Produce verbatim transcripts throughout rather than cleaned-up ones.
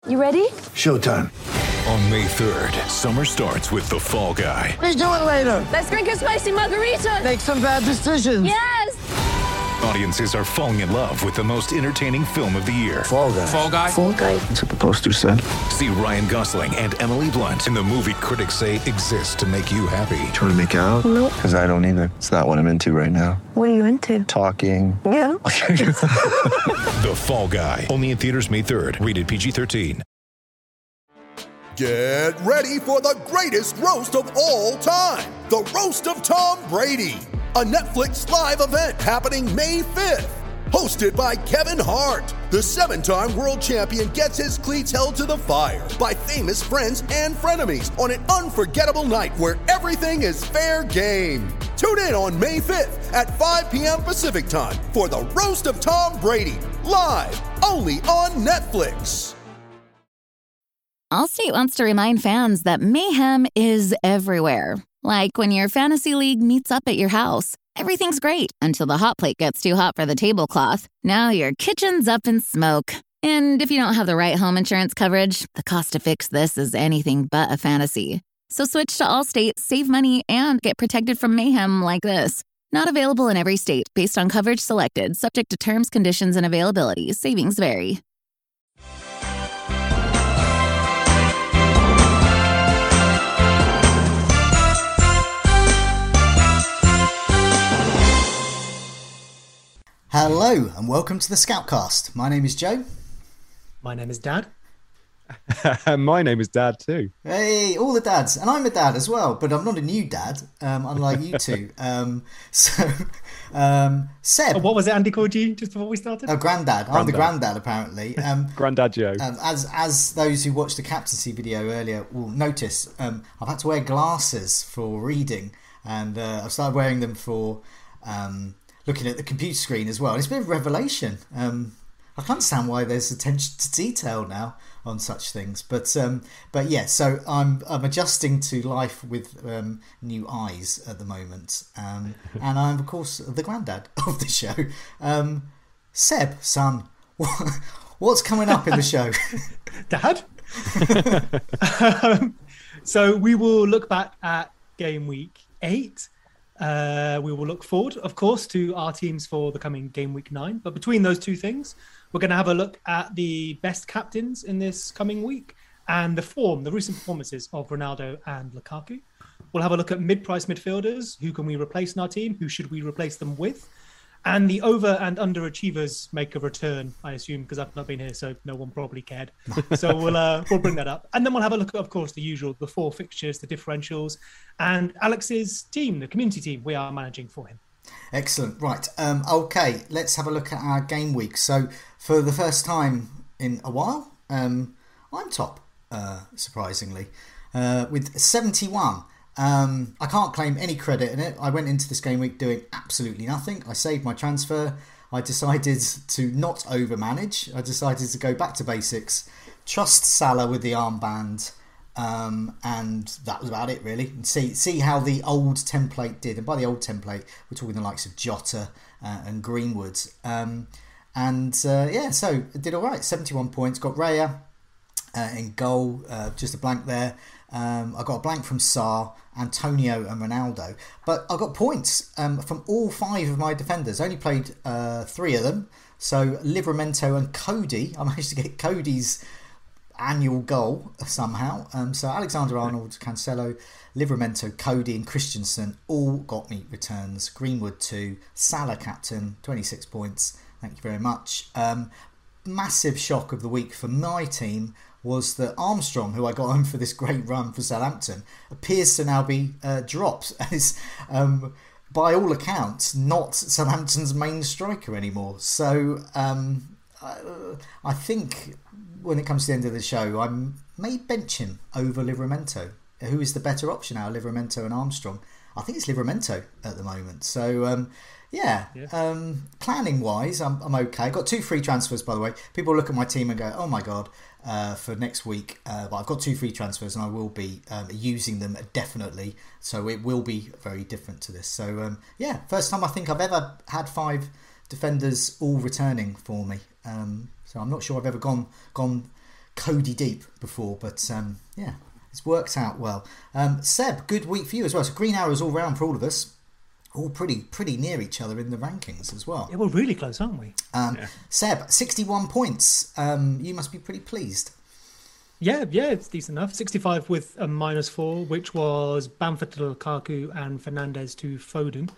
You ready? Showtime. On May third, summer starts with The Fall Guy. Let's do it later. Let's drink a spicy margarita. Make some bad decisions. Yes! Audiences are falling in love with the most entertaining film of the year. Fall Guy. Fall Guy? Fall Guy. That's what the poster said. See Ryan Gosling and Emily Blunt in the movie critics say exists to make you happy. Trying to make it out? Nope. Because I don't either. It's not what I'm into right now. What are you into? Talking. Yeah. The Fall Guy. Only in theaters May third. Rated P G thirteen. Get ready for the greatest roast of all time. The Roast of Tom Brady. A Netflix live event happening May fifth. Hosted by Kevin Hart. The seven-time world champion gets his cleats held to the fire by famous friends and frenemies on an unforgettable night where everything is fair game. Tune in on May fifth at five p.m. Pacific time for the Roast of Tom Brady. Live only on Netflix. Allstate wants to remind fans that mayhem is everywhere. Like when your fantasy league meets up at your house. Everything's great until the hot plate gets too hot for the tablecloth. Now your kitchen's up in smoke. And if you don't have the right home insurance coverage, the cost to fix this is anything but a fantasy. So switch to Allstate, save money, and get protected from mayhem like this. Not available in every state based on coverage selected, subject to terms, conditions, and availability. Savings vary. Hello and welcome to the Scoutcast. My name is Joe. My name is Dad. My name is Dad too. Hey, all the dads. And I'm a dad as well, but I'm not a new dad, um, unlike you two. Um, so, um, Seb. Oh, what was it Andy called you just before we started? Oh, Grandad. I'm the Grandad, apparently. Um, Grandad Joe. Um, as as those who watched the captaincy video earlier will notice, um, I've had to wear glasses for reading, and uh, I've started wearing them for... Um, looking at the computer screen as well. And it's been a revelation. Um, I can understand why there's attention to detail now on such things. But um, but yeah, so I'm I'm adjusting to life with um, new eyes at the moment. Um, and I'm, of course, the granddad of the show. Um, Seb, son, what's coming up in the show? Dad? um, so we will look back at game week eight. Uh, we will look forward, of course, to our teams for the coming game week nine. But between those two things, we're going to have a look at the best captains in this coming week and the form, the recent performances of Ronaldo and Lukaku. We'll have a look at mid-price midfielders. Who can we replace in our team? Who should we replace them with? And the over and underachievers make a return, I assume, because I've not been here, so no one probably cared. So we'll uh, we'll bring that up. And then we'll have a look at, of course, the usual, the four fixtures, the differentials, and Alex's team, the community team we are managing for him. Excellent. Right. Um, okay, let's have a look at our game week. So for the first time in a while, um, I'm top, uh, surprisingly, uh, with seventy-one. Um, I can't claim any credit in it. I went into this game week doing absolutely nothing. I saved my transfer. I decided to not overmanage. I decided to go back to basics, trust Salah with the armband, um, and that was about it really. And see see how the old template did. And by the old template, we're talking the likes of Jota uh, and Greenwood. Um, and uh, yeah, so it did all right. seventy-one points. Got Raya uh, in goal, uh, just a blank there. Um, I got a blank from Sarr, Antonio and Ronaldo. But I got points um, from all five of my defenders. I only played uh, three of them. So Livramento and Cody. I managed to get Cody's annual goal somehow. Um, so Alexander-Arnold, Cancelo, Livramento, Cody and Christensen all got me returns. Greenwood two, Salah captain, twenty-six points. Thank you very much. Um, massive shock of the week for my team was that Armstrong, who I got home for this great run for Southampton, appears to now be uh, dropped as, um, by all accounts, not Southampton's main striker anymore. So um, I, I think when it comes to the end of the show, I may bench him over Livramento. Who is the better option now, Livramento and Armstrong? I think it's Livramento at the moment. So um, yeah, yeah. Um, planning wise, I'm, I'm okay. I got two free transfers, by the way. People look at my team and go, "Oh my god." Uh, for next week, uh, but I've got two free transfers and I will be um, using them definitely, so it will be very different to this. So um, yeah, first time I think I've ever had five defenders all returning for me, um, so I'm not sure I've ever gone gone Cody deep before, but um, yeah, it's worked out well. Um, Seb, good week for you as well. So green arrows all round for all of us. All pretty pretty near each other in the rankings as well. Yeah, we're really close, aren't we? Um, yeah. Seb, sixty-one points. Um, you must be pretty pleased. Yeah, yeah, it's decent enough. sixty-five with a minus four, which was Bamford to Lukaku and Fernandes to Foden.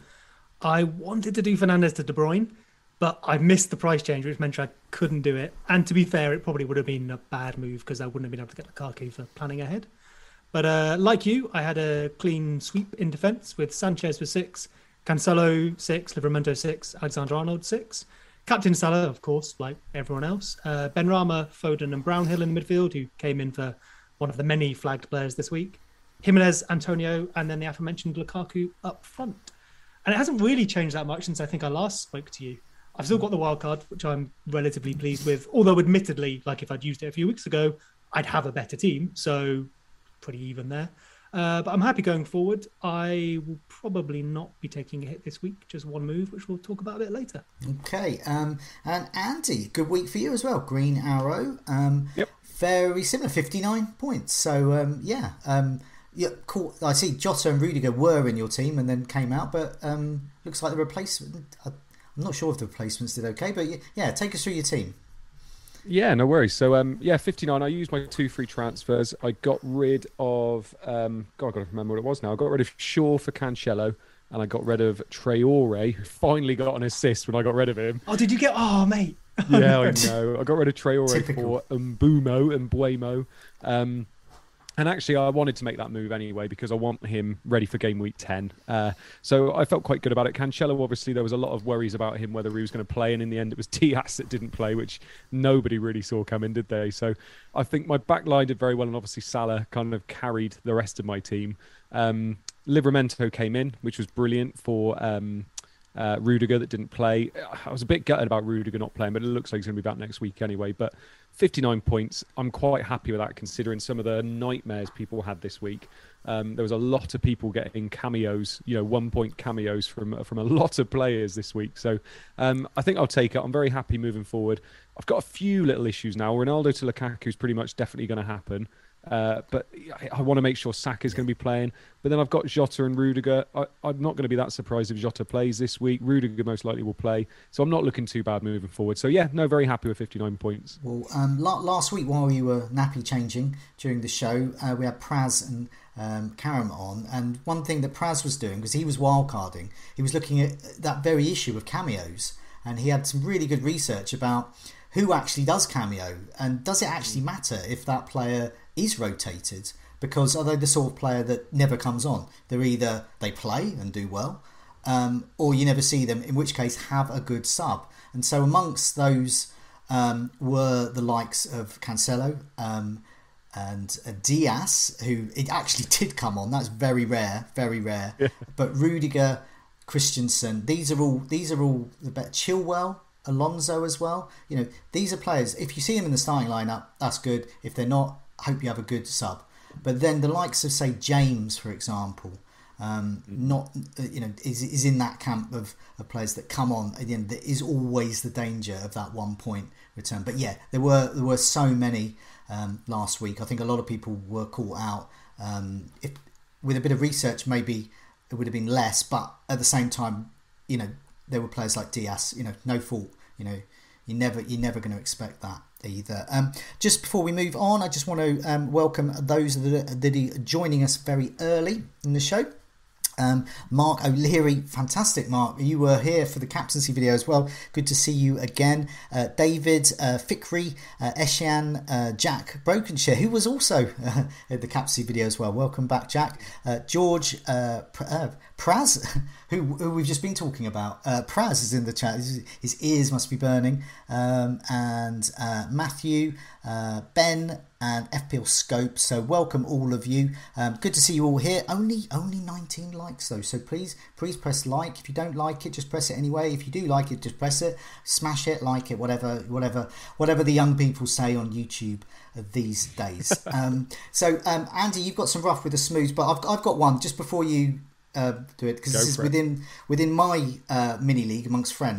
I wanted to do Fernandes to De Bruyne, but I missed the price change, which meant I couldn't do it. And to be fair, it probably would have been a bad move because I wouldn't have been able to get Lukaku for planning ahead. But uh, like you, I had a clean sweep in defence with Sanchez for six, Cancelo six, Livramento six, Alexander-Arnold six. Captain Salah, of course, like everyone else. Uh, Benrahma, Foden and Brownhill in the midfield, who came in for one of the many flagged players this week. Jimenez, Antonio, and then the aforementioned Lukaku up front. And it hasn't really changed that much since I think I last spoke to you. I've still got the wild card, which I'm relatively pleased with. Although, admittedly, like if I'd used it a few weeks ago, I'd have a better team. So pretty even there. Uh, but I'm happy going forward. I will probably not be taking a hit this week, just one move, which we'll talk about a bit later. Okay. Um, and Andy, good week for you as well. Green arrow. Um, yep. Very similar, fifty-nine points. So, um, yeah. Um, yeah, cool. I see Jota and Rudiger were in your team and then came out, but um, looks like the replacement... I'm not sure if the replacements did okay, but yeah, take us through your team. Yeah, no worries. So, um, yeah, fifty-nine. I used my two free transfers. I got rid of, um, God, I've got to remember what it was now. I got rid of Shaw for Cancelo, and I got rid of Traore, who finally got an assist when I got rid of him. Oh, did you get? Oh, mate. Yeah, I know. I got rid of Traore Typical. for Mbumo and Buemo. Um, and actually, I wanted to make that move anyway because I want him ready for game week ten. Uh, so I felt quite good about it. Cancelo, obviously, there was a lot of worries about him, whether he was going to play. And in the end, it was Diaz that didn't play, which nobody really saw coming, did they? So I think my back line did very well. And obviously, Salah kind of carried the rest of my team. Um, Livramento came in, which was brilliant for... Um, Uh, Rudiger that didn't play. I was a bit gutted about Rudiger not playing, but it looks like he's going to be back next week anyway. But fifty-nine points, I'm quite happy with that considering some of the nightmares people had this week. Um, there was a lot of people getting cameos, you know, one-point cameos from from a lot of players this week. So um, I think I'll take it. I'm very happy moving forward. I've got a few little issues now. Ronaldo to Lukaku is pretty much definitely going to happen. Uh, but I, I want to make sure Saka's going to be playing. But then I've got Jota and Rudiger. I, I'm not going to be that surprised if Jota plays this week. Rudiger most likely will play. So I'm not looking too bad moving forward. So yeah, no, very happy with fifty-nine points. Well, um, la- last week while you were nappy changing during the show, uh, we had Praz and um, Karam on. And one thing that Praz was doing, because he was wildcarding, he was looking at that very issue of cameos. And he had some really good research about who actually does cameo. And does it actually matter if that player is rotated? Because are they the sort of player that never comes on? They're either they play and do well, um, or you never see them, in which case have a good sub. And so amongst those um, were the likes of Cancelo um, and uh, Diaz, who it actually did come on. That's very rare, very rare. Yeah. But Rudiger, Christensen, these are all these are all the better. Chilwell, Alonso as well. You know, these are players. If you see them in the starting lineup, that's good. If they're not, I hope you have a good sub. But then the likes of, say, James, for example, um, not you know is is in that camp of, of players that come on. Again, there is always the danger of that one point return. But yeah, there were there were so many um, last week. I think a lot of people were caught out. Um, if with a bit of research, maybe it would have been less. But at the same time, you know, there were players like Diaz. You know, no fault. You know, you never you're never going to expect that either. Um, just before we move on, I just want to um, welcome those that are, that are joining us very early in the show. Um, Mark O'Leary, fantastic Mark, you were here for the captaincy video as well, good to see you again. uh, David, uh, Fikri, uh, Eshian, uh, Jack Brokenshire, who was also uh, at the captaincy video as well, welcome back Jack. uh, George uh, uh, Praz, who, who we've just been talking about, uh, Praz is in the chat, his, his ears must be burning, um, and uh, Matthew, uh, Ben and F P L Scope, so welcome all of you. Um, good to see you all here. Only only nineteen likes though, so please please press like. If you don't like it, just press it anyway. If you do like it, just press it, smash it, like it, whatever whatever whatever the young people say on YouTube these days. um, so um, Andy, you've got some rough with the smooths, but I've I've got one just before you uh, do it, because this is within within my uh, mini league amongst friends.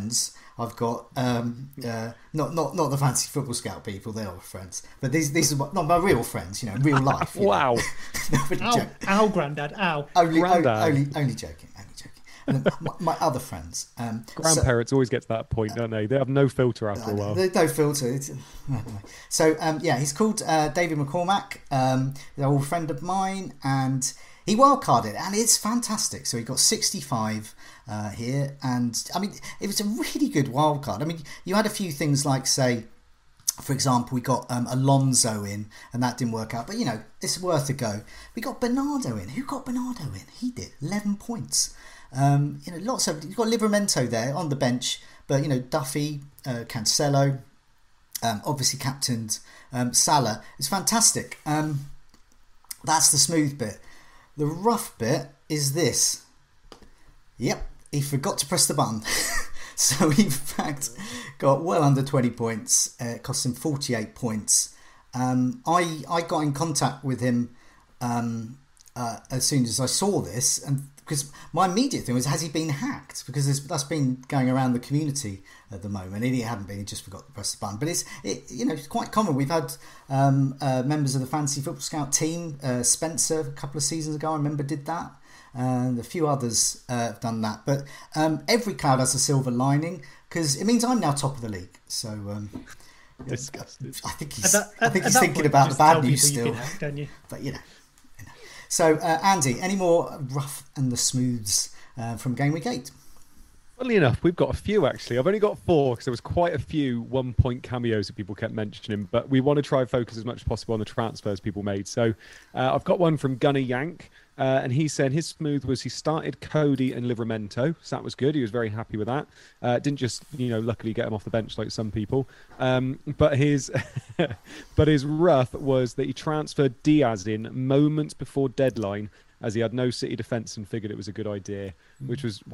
I've got um, uh, not not not the fancy football scout people; they're all friends. But these these are my, not my real friends, you know, real life. Wow! no, Ow, ow, Grandad, ow. Only, Grandad. only, only, only joking, only joking. And then my, my other friends. Um, Grandparents so, always get to that point, don't they? They have no filter after a while. There's no filter. It's, anyway. So um, yeah, he's called uh, David McCormack. Um, they're all a friend of mine, and he wildcarded, and it's fantastic. So he got sixty-five uh, here, and I mean, it was a really good wildcard. I mean, you had a few things like, say, for example, we got um, Alonso in, and that didn't work out. But, you know, it's worth a go. We got Bernardo in. Who got Bernardo in? He did. eleven points. Um, you know, lots of... You've got Livramento there on the bench. But, you know, Duffy, uh, Cancelo, um, obviously captained um, Salah. It's fantastic. Um, that's the smooth bit. The rough bit is this. Yep, he forgot to press the button. So he, in fact, got well under twenty points. Uh, it cost him forty-eight points. Um, I I got in contact with him um, uh, as soon as I saw this, and because my immediate thing was, has he been hacked? Because there's, that's been going around the community at the moment. And he hadn't been; he just forgot to press the button. But it's it, you know, it's quite common. We've had um, uh, members of the Fantasy Football Scout team, uh, Spencer, a couple of seasons ago, I remember, did that. And a few others uh, have done that. But um, every cloud has a silver lining, because it means I'm now top of the league. So um, Disgusting. I think he's, At that- I think at he's that thinking point, about you the just tell bad news people still. you've been hacked, don't you? But you know. you know. So uh, Andy, any more rough and the smooths uh, from Game Week eight? Funnily enough, we've got a few actually. I've only got four because there was quite a few one-point cameos that people kept mentioning, but we want to try and focus as much as possible on the transfers people made. So uh, I've got one from Gunnar Yank, uh, and he said his smooth was he started Cody and Livramento, so that was good. He was very happy with that. Uh, didn't just, you know, luckily get him off the bench like some people. Um, but his but his rough was that he transferred Diaz in moments before deadline, as he had no City defence and figured it was a good idea, mm. which was...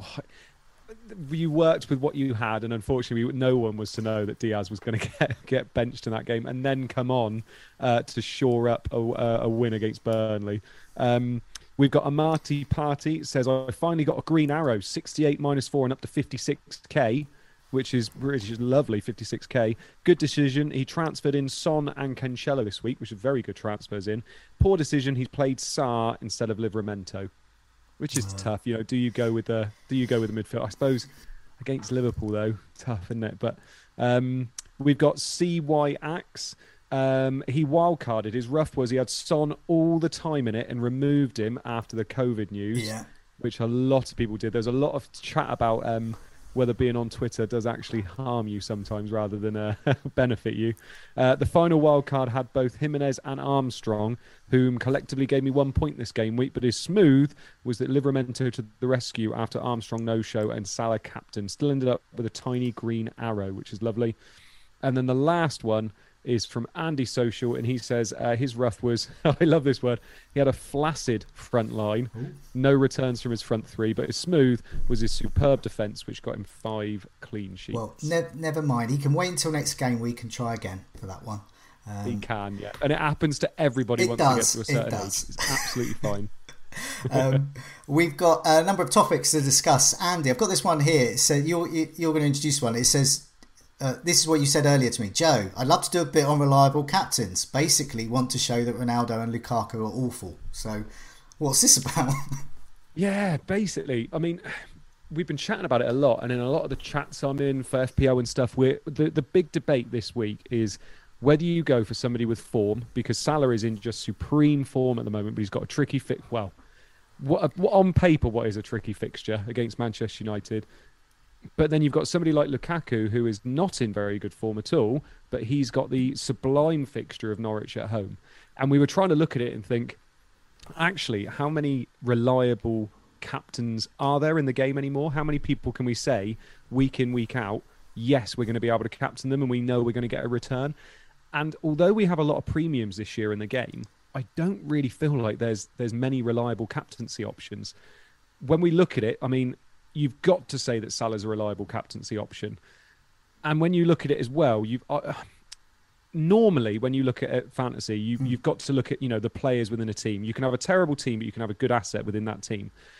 You worked with what you had, and unfortunately, no one was to know that Diaz was going to get get benched in that game, and then come on uh, to shore up a, a win against Burnley. Um, we've got Amati Party says I finally got a green arrow, sixty-eight minus four and up to fifty-six k, which is which is lovely, fifty-six k. Good decision. He transferred in Son and Cancelo this week, which are very good transfers in. Poor decision. He's played Sarr instead of Livramento. Which is uh, tough, you know. Do you go with the Do you go with the midfield? I suppose against Liverpool, though, tough, isn't it? But um, we've got C Y Axe. Um, he wildcarded. His rough was he had Son all the time in it and removed him after the COVID news, yeah. which a lot of people did. There's a lot of chat about um, whether being on Twitter does actually harm you sometimes rather than uh, benefit you. Uh, the final wildcard had both Jimenez and Armstrong, whom collectively gave me one point this game week, but his smooth was that Livramento to the rescue after Armstrong no-show and Salah captain. Still ended up with a tiny green arrow, which is lovely. And then the last one is from Andy Social, and he says uh, his rough was, I love this word, he had a flaccid front line, Ooh. no returns from his front three, but his smooth was his superb defence, which got him five clean sheets. Well, ne- never mind. He can wait until next game week and try again for that one. Um, he can, yeah. And it happens to everybody once does, they get to a certain it age. does. It's absolutely fine. um, we've got a number of topics to discuss. Andy, I've got this one here. So you're, you're going to introduce one. It says... Uh, this is what you said earlier to me, Joe. I'd love to do a bit on reliable captains. Basically, want to show that Ronaldo and Lukaku are awful. So, what's this about? Yeah, basically. I mean, we've been chatting about it a lot, and in a lot of the chats I'm in for F P O and stuff, we're, the the big debate this week is whether you go for somebody with form, because Salah is in just supreme form at the moment, but he's got a tricky fit. Well, what, what on paper, what is a tricky fixture against Manchester United? But then you've got somebody like Lukaku, who is not in very good form at all, but he's got the sublime fixture of Norwich at home. And we were trying to look at it and think, actually, how many reliable captains are there in the game anymore? How many people can we say, week in, week out, yes, we're going to be able to captain them and we know we're going to get a return? And although we have a lot of premiums this year in the game, I don't really feel like there's there's many reliable captaincy options. When we look at it, I mean... You've got to say that Salah's a reliable captaincy option. And when you look at it as well, you've uh, normally when you look at it, fantasy, you, mm. you've got to look at, you know, the players within a team. You can have a terrible team, but you can have a good asset within that team.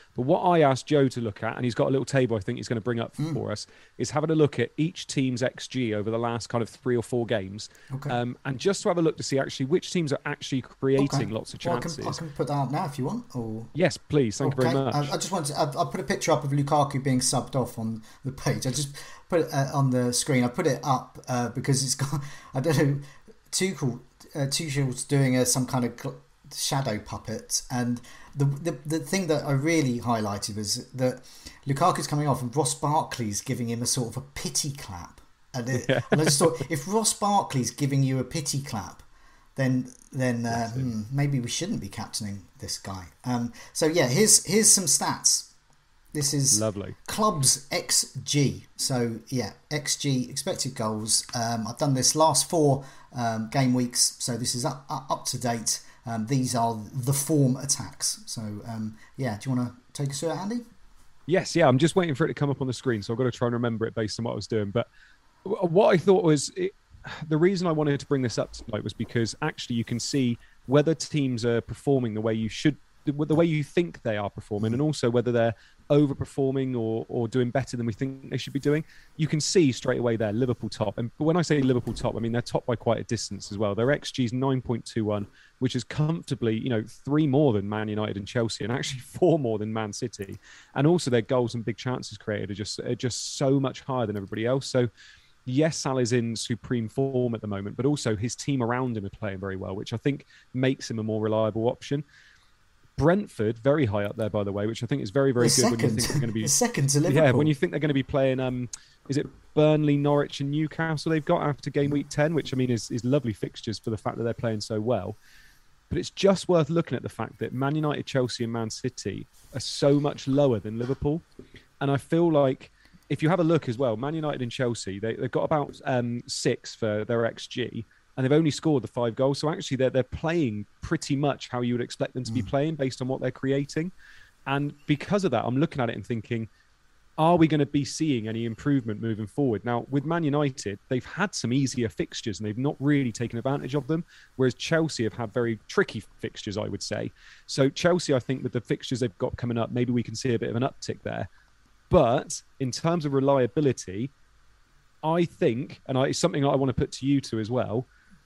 But what I asked Joe to look at, and he's got a little table I think he's going to bring up mm. for us, is having a look at each team's X G over the last kind of three or four games. Okay. Um, and just to have a look to see actually which teams are actually creating okay. lots of well, chances. I, can, I can put that up now if you want. Or... Yes, please. Thank okay. you very much. I, I just wanted to, I, I put a picture up of Lukaku being subbed off on the page. I just put it uh, on the screen. I put it up uh, because it's got, I don't know, Tuchel, uh, Tuchel's doing a, some kind of cl- shadow puppet, and the, the the thing that I really highlighted was that Lukaku's coming off and Ross Barkley's giving him a sort of a pity clap, and, it, yeah. and I just thought, if Ross Barkley's giving you a pity clap, then then uh, hmm, maybe we shouldn't be captaining this guy. Um, so yeah, here's here's some stats. This is lovely. Clubs X G. So yeah, X G, expected goals. Um, I've done this last four um, game weeks, so this is up up, up to date. Um, these are the form attacks. So, um, yeah, do you want to take us through it, Andy? Yes, yeah. I'm just waiting for it to come up on the screen, so I've got to try and remember it based on what I was doing. But what I thought was, it, the reason I wanted to bring this up tonight was because actually you can see whether teams are performing the way you should, the way you think they are performing, and also whether they're overperforming or or doing better than we think they should be doing. You can see straight away there Liverpool top, and when I say Liverpool top, I mean they're top by quite a distance as well. Their X G is nine point two one, which is comfortably, you know, three more than Man United and Chelsea, and actually four more than Man City. And also their goals and big chances created are just are just so much higher than everybody else. So yes, Salah's in supreme form at the moment, but also his team around him are playing very well, which I think makes him a more reliable option. Brentford, very high up there, by the way, which I think is very, very the good second. when you think they're going to be... the second to Liverpool. Yeah, when you think they're going to be playing, um, is it Burnley, Norwich and Newcastle they've got after game week ten, which, I mean, is, is lovely fixtures for the fact that they're playing so well. But it's just worth looking at the fact that Man United, Chelsea and Man City are so much lower than Liverpool. And I feel like, if you have a look as well, Man United and Chelsea, they, they've got about um, six for their X G, and they've only scored the five goals. So actually they're, they're playing pretty much how you would expect them to be playing based on what they're creating. And because of that, I'm looking at it and thinking, are we going to be seeing any improvement moving forward? Now, with Man United, they've had some easier fixtures and they've not really taken advantage of them, whereas Chelsea have had very tricky fixtures, I would say. So Chelsea, I think with the fixtures they've got coming up, maybe we can see a bit of an uptick there. But in terms of reliability, I think, and I, it's something I want to put to you two as well,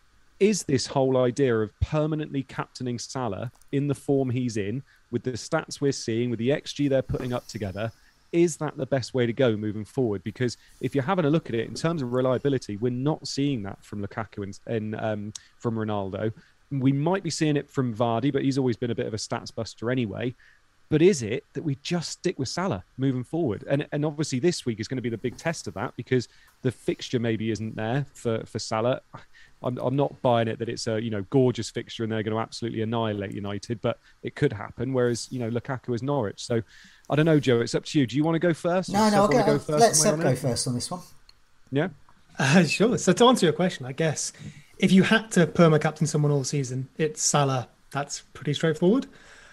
is this whole idea of permanently captaining Salah in the form he's in, with the stats we're seeing, with the X G they're putting up together, is that the best way to go moving forward? Because if you're having a look at it in terms of reliability, we're not seeing that from Lukaku and, and um, from Ronaldo. We might be seeing it from Vardy, but he's always been a bit of a stats buster anyway. But is it that we just stick with Salah moving forward? And and obviously this week is going to be the big test of that, because the fixture maybe isn't there for, for Salah. I'm, I'm not buying it that it's a, you know, gorgeous fixture and they're going to absolutely annihilate United, but it could happen. Whereas, you know, Lukaku is Norwich. So I don't know, Joe, it's up to you. Do you want to go first? No, no, I'll go, go first let Seb go first on this one. Yeah? Uh, sure. So to answer your question, I guess if you had to perma-captain someone all season, it's Salah. That's pretty straightforward.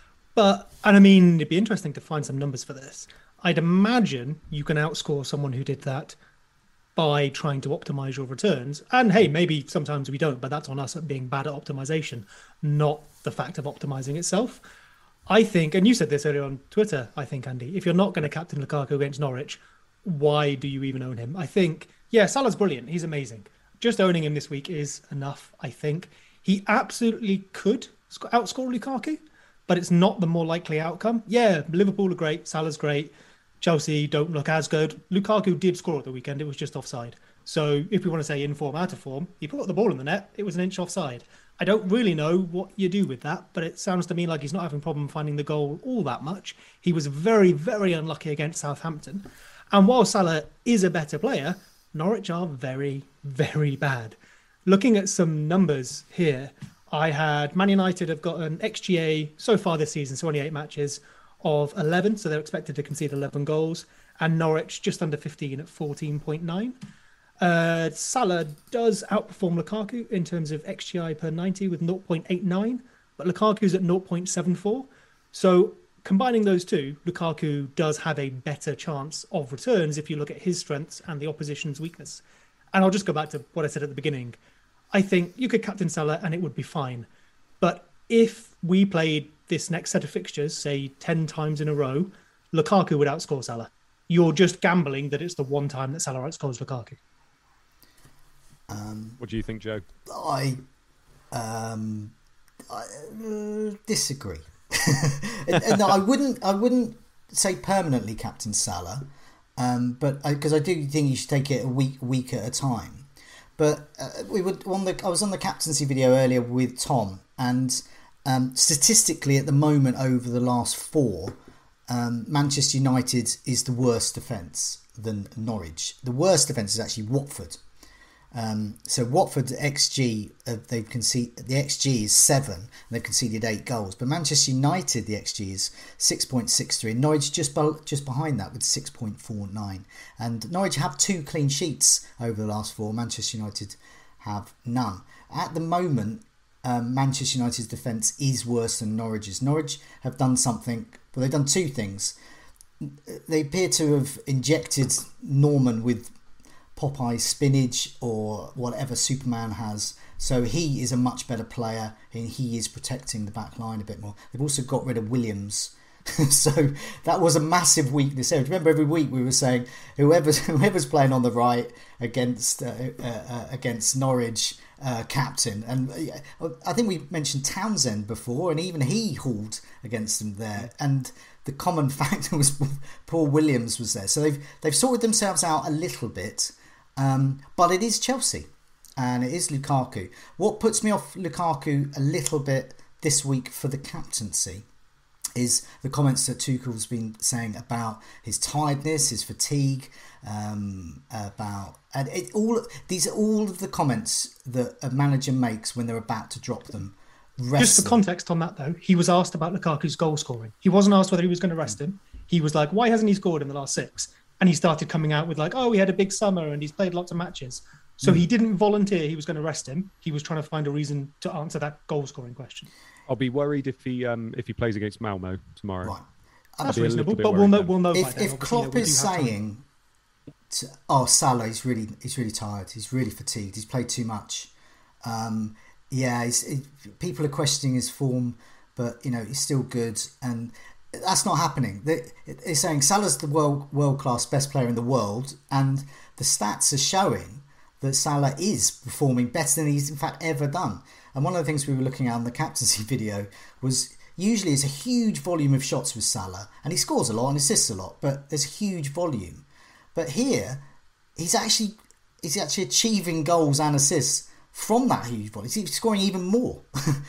But, and I mean, it'd be interesting to find some numbers for this. I'd imagine you can outscore someone who did that by trying to optimize your returns. And hey, maybe sometimes we don't, but that's on us at being bad at optimization, not the fact of optimizing itself. I think, and you said this earlier on Twitter, I think, Andy, if you're not going to captain Lukaku against Norwich, why do you even own him? I think, yeah, Salah's brilliant. He's amazing. Just owning him this week is enough, I think. He absolutely could outscore Lukaku, but it's not the more likely outcome. Yeah, Liverpool are great. Salah's great. Chelsea don't look as good. Lukaku did score at the weekend. It was just offside. So if we want to say in form, out of form, he put the ball in the net. It was an inch offside. I don't really know what you do with that, but it sounds to me like he's not having a problem finding the goal all that much. He was very, very unlucky against Southampton. And while Salah is a better player, Norwich are very, very bad. Looking at some numbers here, I had Man United have got an X G A so far this season, twenty-eight matches, of eleven, so they're expected to concede eleven goals, and Norwich just under fifteen at fourteen point nine. Uh, Salah does outperform Lukaku in terms of X G I per ninety with zero point eight nine, but Lukaku's at zero point seven four. So combining those two, Lukaku does have a better chance of returns if you look at his strengths and the opposition's weakness. And I'll just go back to what I said at the beginning. I think you could captain Salah and it would be fine. But if we played this next set of fixtures, say ten times in a row, Lukaku would outscore Salah. You're just gambling that it's the one time that Salah outscores Lukaku. Um, what do you think, Joe? I, um, I uh, disagree. No, I wouldn't. I wouldn't say permanently captain Salah, um, but because I, I do think you should take it a week, week at a time. But uh, we would on the. I was on the captaincy video earlier with Tom, and um, statistically, at the moment, over the last four, um, Manchester United is the worst defence than Norwich. The worst defence is actually Watford. Um, so Watford X G, uh, they've conceded, the X G is seven and they've conceded eight goals, but Manchester United the X G is six point six three and Norwich just be- just behind that with six point four nine, and Norwich have two clean sheets over the last four. Manchester United have none at the moment. um, Manchester United's defence is worse than Norwich's. Norwich have done something, well, they've done two things. They appear to have injected Norman with Popeye spinach or whatever Superman has, so he is a much better player and he is protecting the back line a bit more. They've also got rid of Williams, so that was a massive weakness there. Remember, every week we were saying whoever's whoever's playing on the right against uh, uh, against Norwich, uh, captain, and uh, I think we mentioned Townsend before, and even he hauled against them there. And the common factor was Paul Williams was there, so they've they've sorted themselves out a little bit. Um, but it is Chelsea and it is Lukaku. What puts me off Lukaku a little bit this week for the captaincy is the comments that Tuchel's been saying about his tiredness, his fatigue, um, about and it, all these are all of the comments that a manager makes when they're about to drop them. Just for context on that though, he was asked about Lukaku's goal scoring. He wasn't asked whether he was going to rest him. He was like, why hasn't he scored in the last six? And he started coming out with like, oh, he had a big summer and he's played lots of matches. So mm. he didn't volunteer he was going to rest him. He was trying to find a reason to answer that goal-scoring question. I'll be worried if he um, if he plays against Malmo tomorrow. Right. That's reasonable, but we'll know, we'll know if, by then. If Klopp is saying, to, oh, Salah, he's really, he's really tired. He's really fatigued. He's played too much. Um, yeah, he's, he, people are questioning his form, but, you know, he's still good. And that's not happening. They're saying Salah's the world world class best player in the world, and the stats are showing that Salah is performing better than he's in fact ever done. And one of the things we were looking at in the captaincy video was usually it's a huge volume of shots with Salah, and he scores a lot and assists a lot, but there's a huge volume. But here, he's actually he's actually achieving goals and assists from that huge volume. He's scoring even more.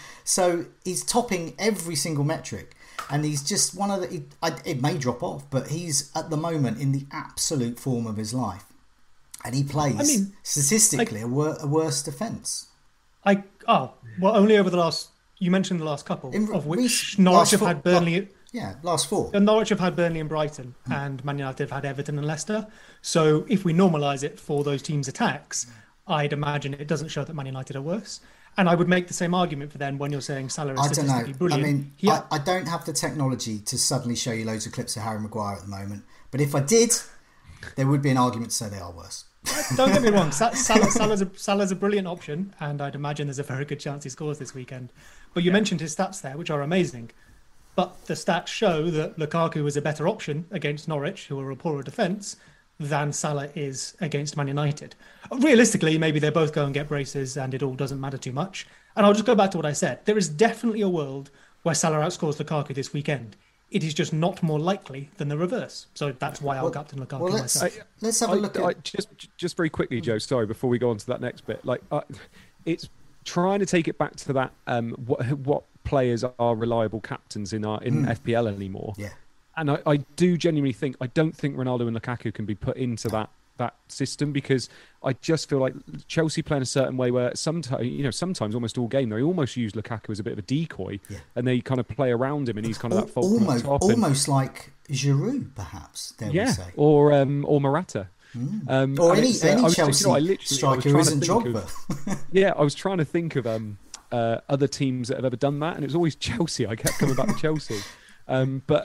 So he's topping every single metric. And he's just one of the... He, I, it may drop off, but he's at the moment in the absolute form of his life. And he plays, I mean, statistically, I, a, wor- a worse defence. I Oh, well, only over the last... You mentioned the last couple, in, of which we, Norwich have four, had Burnley... Uh, yeah, last four. Norwich have had Burnley and Brighton, mm. and Man United have had Everton and Leicester. So if we normalise it for those teams' attacks, I'd imagine it doesn't show that Man United are worse. And I would make the same argument for them when you're saying Salah is I don't statistically know. brilliant. I mean, he, I, I don't have the technology to suddenly show you loads of clips of Harry Maguire at the moment. But if I did, there would be an argument to say they are worse. Don't get me wrong. Salah, Salah's, a, Salah's a brilliant option, and I'd imagine there's a very good chance he scores this weekend. But you yeah. mentioned his stats there, which are amazing. But the stats show that Lukaku is a better option against Norwich, who are a poorer defence, than Salah is against Man United. Realistically, maybe they both go and get braces and it all doesn't matter too much. And I'll just go back to what I said. There is definitely a world where Salah outscores Lukaku this weekend. It is just not more likely than the reverse. So that's why I'll well, captain Lukaku well, let's, myself. I, let's have a look I, at... I, just, just very quickly, Joe, sorry, before we go on to that next bit. Like, uh, it's trying to take it back to that, um, what, what players are reliable captains in, our, in mm. F P L anymore. Yeah. And I, I do genuinely think, I don't think Ronaldo and Lukaku can be put into that that system, because I just feel like Chelsea play in a certain way where sometimes, you know, sometimes almost all game, they almost use Lukaku as a bit of a decoy, yeah. and they kind of play around him, and he's kind of that fault almost, top. Almost and, like Giroud, perhaps, dare yeah, we say. or um, or Morata. Mm. Um, or any, uh, any was, Chelsea you know, striker isn't Drogba. Yeah, I was trying to think of um, uh, other teams that have ever done that, and it was always Chelsea. I kept coming back to Chelsea. Um, but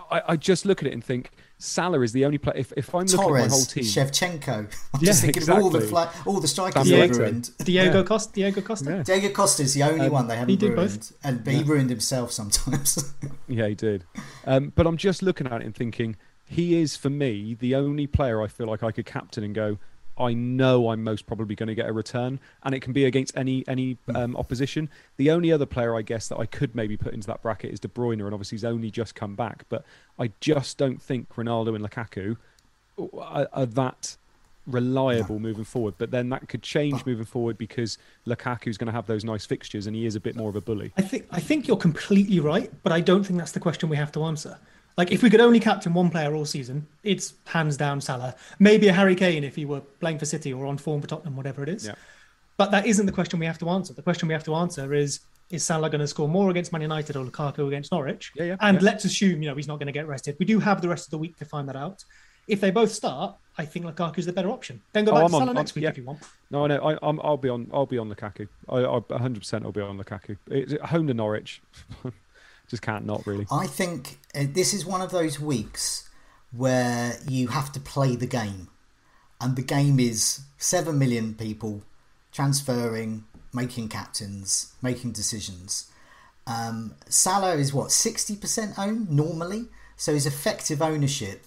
I, I just look at it and think Salah is the only player. If, if I'm looking Torres, at my whole team, Shevchenko. I'm yeah, just thinking exactly. of all the fly, all the strikers Diego, they've ruined. Diego Yeah. Costa. Diego Costa. Yeah. Diego Costa's the only Um, one they haven't he did ruined, both. and but he ruined himself sometimes. Yeah, he did. Um, but I'm just looking at it and thinking he is, for me, the only player I feel like I could captain and go, I know I'm most probably going to get a return, and it can be against any any um, opposition. The only other player, I guess, that I could maybe put into that bracket is De Bruyne, and obviously he's only just come back. But I just don't think Ronaldo and Lukaku are, are that reliable no. moving forward. But then that could change moving forward because Lukaku's going to have those nice fixtures, and he is a bit more of a bully. I think I think you're completely right, but I don't think that's the question we have to answer. Like, if we could only captain one player all season, it's hands down Salah. Maybe a Harry Kane if he were playing for City or on form for Tottenham, whatever it is. Yeah. But that isn't the question we have to answer. The question we have to answer is, is Salah going to score more against Man United or Lukaku against Norwich? Yeah, yeah, and yeah. let's assume, you know, he's not going to get rested. We do have the rest of the week to find that out. If they both start, I think Lukaku's the better option. Then go Oh, back I'm to on- Salah next I'm- week yeah. if you want. No, I know. I, I'm, I'll be on. I'll be on Lukaku. I, I one hundred percent will be on Lukaku. It's home to Norwich. Just can't not really. I think uh, this is one of those weeks where you have to play the game, and the game is seven million people transferring, making captains, making decisions. Um, Salah is what, sixty percent owned normally, so his effective ownership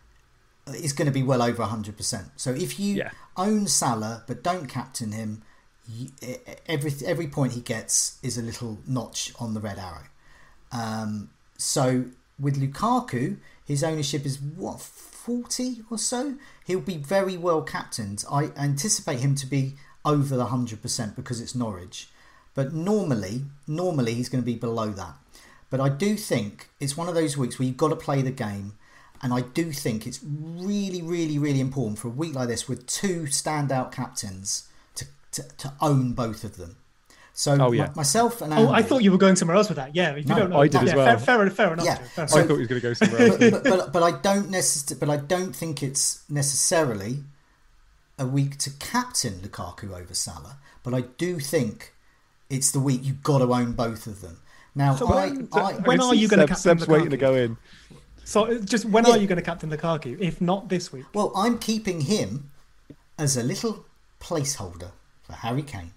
is going to be well over one hundred percent. So if you Yeah. own Salah but don't captain him, you, every every point he gets is a little notch on the red arrow. Um, so with Lukaku, his ownership is what, forty or so? He'll be very well captained. I anticipate him to be over the one hundred percent because it's Norwich. But normally, normally he's going to be below that. But I do think it's one of those weeks where you've got to play the game. And I do think it's really, really, really important for a week like this with two standout captains to, to, to own both of them. So Oh, yeah. my- myself and Oh, I Andy- thought you were going somewhere else with that. Yeah, if you No, don't know. I did yeah, as well. Fair, fair, fair enough. Yeah. Joe, fair So- I thought he was going to go somewhere else. but, but, but I don't necess- But I don't think it's necessarily a week to captain Lukaku over Salah. But I do think it's the week you've got to own both of them. Now, So I, when- I, when are you going to Seb, captain Seb's waiting to Lukaku? go in. So just when Yeah. are you going to captain Lukaku? If not this week. well, I'm keeping him as a little placeholder for Harry Kane.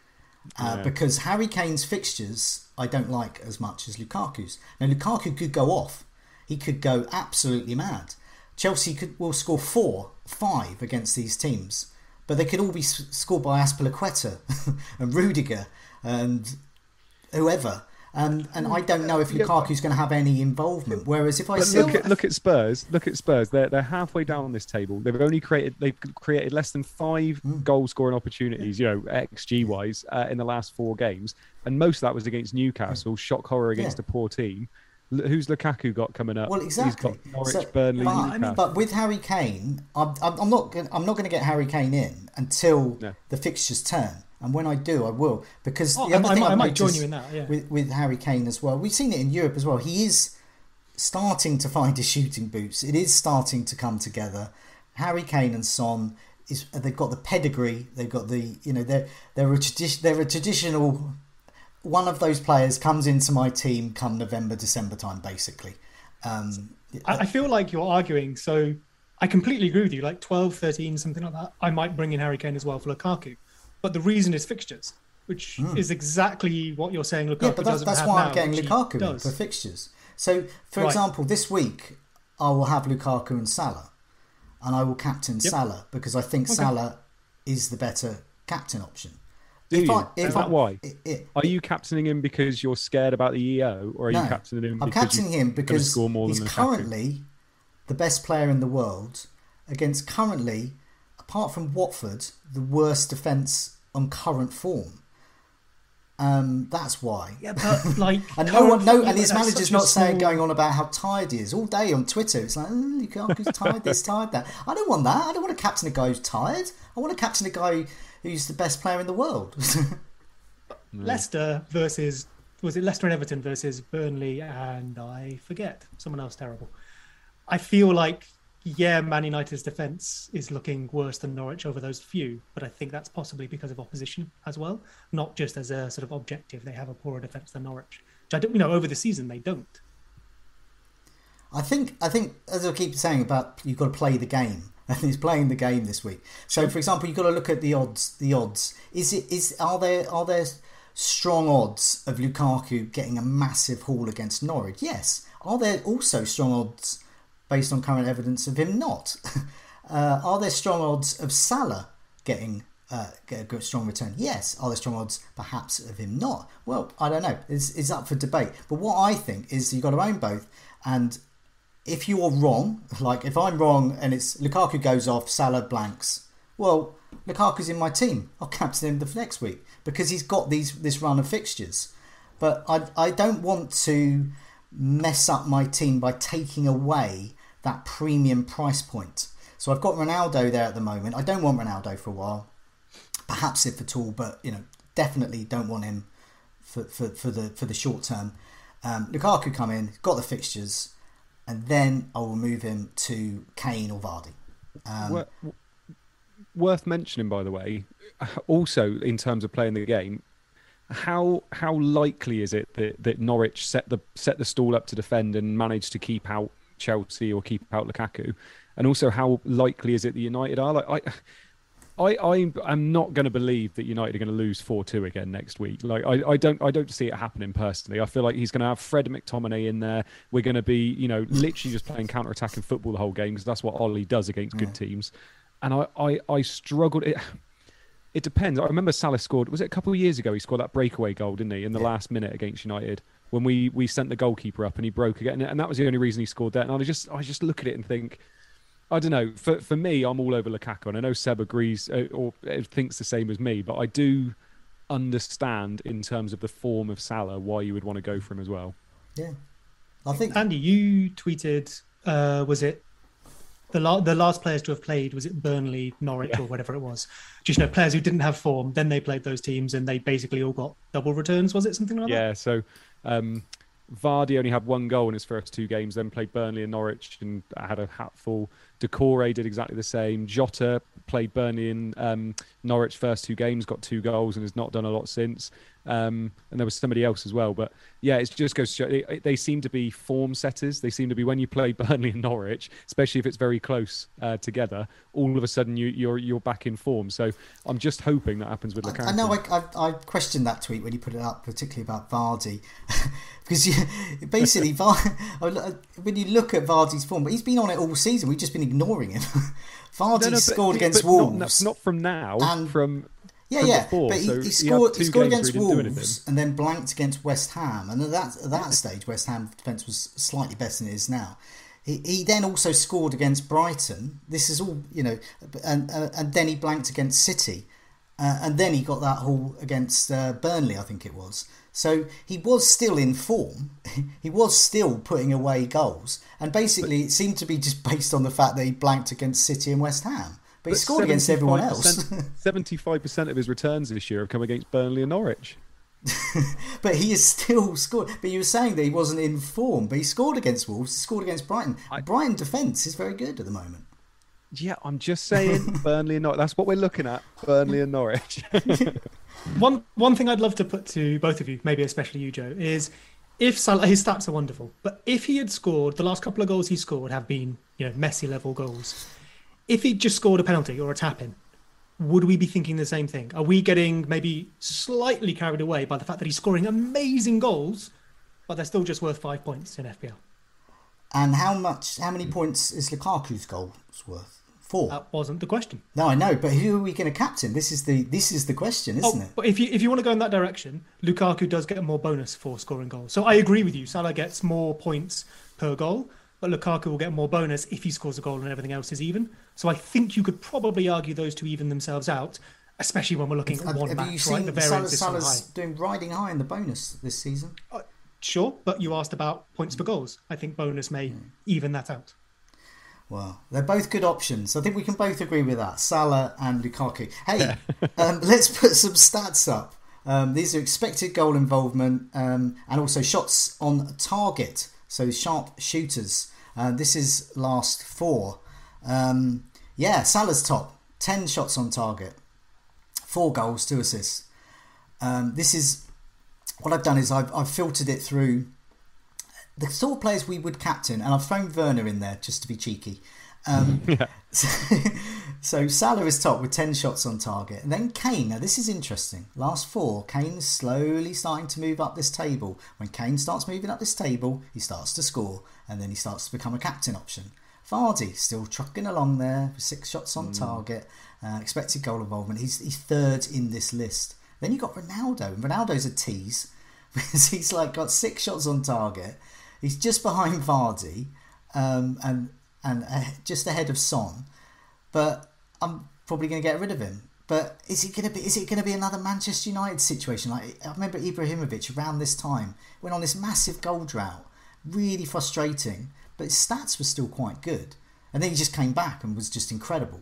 Uh, Yeah. Because Harry Kane's fixtures I don't like as much as Lukaku's. Now, Lukaku could go off. He could go absolutely mad. Chelsea could will score four, five against these teams. But they could all be s- scored by Aspilicueta and Rudiger and whoever. And and I don't know if Lukaku's going to have any involvement. Whereas if I But see look at look at Spurs. Look at Spurs. They're they're halfway down this table. They've only created they've created less than five Mm. goal scoring opportunities, you know, X G wise, uh, in the last four games, and most of that was against Newcastle. Shock horror against Yeah. a poor team. L- Who's Lukaku got coming up? Well, exactly. He's got Norwich, So- Burnley, but, Newcastle. but with Harry Kane, I'm, I'm I'm not gonna, I'm not going to get Harry Kane in until No. the fixtures turn. And when I do, I will, because Oh, the I other might- thing I I've might join noticed you in that, yeah. with with Harry Kane as well. We've seen it in Europe as well. He is starting to find his shooting boots. It is starting to come together. Harry Kane and Son is they've got the pedigree. They've got the you know they're they're a tradi- they're a traditional. One of those players comes into my team come November December time, basically. Um, I, I feel like you're arguing. So I completely agree with you. Like twelve, thirteen, something like that. I might bring in Harry Kane as well for Lukaku. But the reason is fixtures, which is exactly what you're saying Lukaku Yeah, but that's, doesn't that's have why now, I'm getting which he Lukaku in does. for fixtures. So, for Right. example, this week I will have Lukaku and Salah, and I will captain Yep. Salah because I think Okay. Salah is the better captain option. Do If you? I- if Is I- that why? it- it- Are you captaining him because you're scared about the E O, or are no, you captaining him I'm because captaining you're him gonna because score more he's than Lukaku? currently the best player in the world against currently, apart from Watford, the worst defence on current form. Um, that's why. Yeah, but like, And no one, no, current- and his that's manager's such a not saying small- going on about how tired he is all day on Twitter. It's like, oh, Lukaku's tired this, tired that. I don't want that. I don't want to captain a guy who's tired. I want to captain a guy who's the best player in the world. Leicester versus was it Leicester and Everton versus Burnley and I forget someone else terrible. I feel like yeah, Man United's defence is looking worse than Norwich over those few, but I think that's possibly because of opposition as well, not just as a sort of objective. They have a poorer defence than Norwich, which I don't, you know, over the season they don't. I think, I think, as I keep saying about you've got to play the game, and he's playing the game this week. So, for example, you've got to look at the odds. The odds is it is are there are there strong odds of Lukaku getting a massive haul against Norwich? Yes. Are there also strong odds based on current evidence of him not? uh, are there strong odds of Salah getting uh, get a good strong return? Yes. Are there strong odds perhaps of him not? Well, I don't know. It's, it's up for debate. But what I think is you've got to own both. And if you're wrong, like if I'm wrong and it's Lukaku goes off, Salah blanks, well, Lukaku's in my team. I'll captain him the next week because he's got these this run of fixtures. But I I don't want to mess up my team by taking away that premium price point. So I've got Ronaldo there at the moment. I don't want Ronaldo for a while, perhaps if at all, but you know, definitely don't want him for for, for the for the short term. Um, Lukaku come in, got the fixtures, and then I will move him to Kane or Vardy. Um, Worth mentioning, by the way, also in terms of playing the game, how how likely is it that, that Norwich set the set the stall up to defend and managed to keep out Chelsea or keep out Lukaku, and also how likely is it that United are like I. I, I am not going to believe that United are going to lose four two again next week. Like I, I don't I don't see it happening personally. I feel like he's going to have Fred McTominay in there. We're going to be, you know, literally just playing counter-attacking football the whole game because that's what Ollie does against good yeah. teams. And I, I, I struggled. It, it depends. I remember Salah scored, was it a couple of years ago? He scored that breakaway goal, didn't he, in the yeah. last minute against United when we, we sent the goalkeeper up and he broke again. And that was the only reason he scored that. And I just I just look at it and think, I don't know. For for me, I'm all over Lukaku, and I know Seb agrees uh, or thinks the same as me. But I do understand, in terms of the form of Salah, why you would want to go for him as well. Yeah, I think Andy, you tweeted, uh, was it the la- the last players to have played? Was it Burnley, Norwich, yeah. or whatever it was? Just you know, players who didn't have form. Then they played those teams, and they basically all got double returns. Was it something like yeah, that? Yeah. So. Um, Vardy only had one goal in his first two games, then played Burnley and Norwich and had a hatful. Decore did exactly the same. Jota played Burnley and um, Norwich first two games, got two goals and has not done a lot since. Um, and there was somebody else as well. But yeah, it just goes to show, they, they seem to be form setters. They seem to be, when you play Burnley and Norwich, especially if it's very close uh, together, all of a sudden you, you're you're back in form. So I'm just hoping that happens with Lukaku. I know I, I, I questioned that tweet when you put it up, particularly about Vardy. Because you, basically, when you look at Vardy's form, but he's been on it all season. We've just been ignoring him. Vardy no, no, but, scored against but Wolves. Not, not from now, and, from yeah, from yeah. before. But he, so he scored, he, he scored against he Wolves and then blanked against West Ham. And at that at that stage, West Ham defence was slightly better than it is now. He, he then also scored against Brighton. This is all, you know, and uh, and then he blanked against City. Uh, and then he got that haul against uh, Burnley, I think it was. So he was still in form. He was still putting away goals. And basically it seemed to be just based on the fact that he blanked against City and West Ham. But, but he scored against everyone else. seventy-five percent of his returns this year have come against Burnley and Norwich. But he is still scored. But you were saying that he wasn't in form. But he scored against Wolves. He scored against Brighton. I... Brighton defence is very good at the moment. Yeah, I'm just saying Burnley and Norwich. That's what we're looking at, Burnley and Norwich. one one thing I'd love to put to both of you, maybe especially you, Joe, is if Salah, his stats are wonderful, but if he had scored, the last couple of goals he scored have been, you know, Messi level goals. If he just scored a penalty or a tap-in, would we be thinking the same thing? Are we getting maybe slightly carried away by the fact that he's scoring amazing goals, but they're still just worth five points in F P L? And how much? How many points is Lukaku's goals worth? Four. That wasn't the question. No, I know, but who are we going to captain? This is the this is the question, isn't oh, it? But if you if you want to go in that direction, Lukaku does get more bonus for scoring goals. So I agree with you. Salah gets more points per goal, but Lukaku will get more bonus if he scores a goal and everything else is even. So I think you could probably argue those two even themselves out, especially when we're looking at have, one have match. You seen right, the variance is so high. Salah's doing riding high in the bonus this season. Uh, sure, but you asked about points for goals. I think bonus may mm. even that out. Well, they're both good options. I think we can both agree with that. Salah and Lukaku. Hey, um, let's put some stats up. Um, these are expected goal involvement um, and also shots on target. So sharp shooters. Uh, this is last four. Um, yeah, Salah's top. ten shots on target. Four goals, two assists. Um, this is... What I've done is I've, I've filtered it through the sort of players we would captain, and I've thrown Werner in there just to be cheeky. Um, yeah. so, so Salah is top with ten shots on target. And then Kane. Now this is interesting. Last four, Kane is slowly starting to move up this table. When Kane starts moving up this table, he starts to score, and then he starts to become a captain option. Vardy still trucking along there with six shots on mm. target, uh, expected goal involvement. He's, he's third in this list. Then you've got Ronaldo, and Ronaldo's a tease because he's like got six shots on target. He's just behind Vardy, um, and and uh, just ahead of Son, but I'm probably going to get rid of him. But is it going to be? Is it going to be another Manchester United situation? Like I remember Ibrahimovic around this time went on this massive goal drought, really frustrating. But his stats were still quite good, and then he just came back and was just incredible.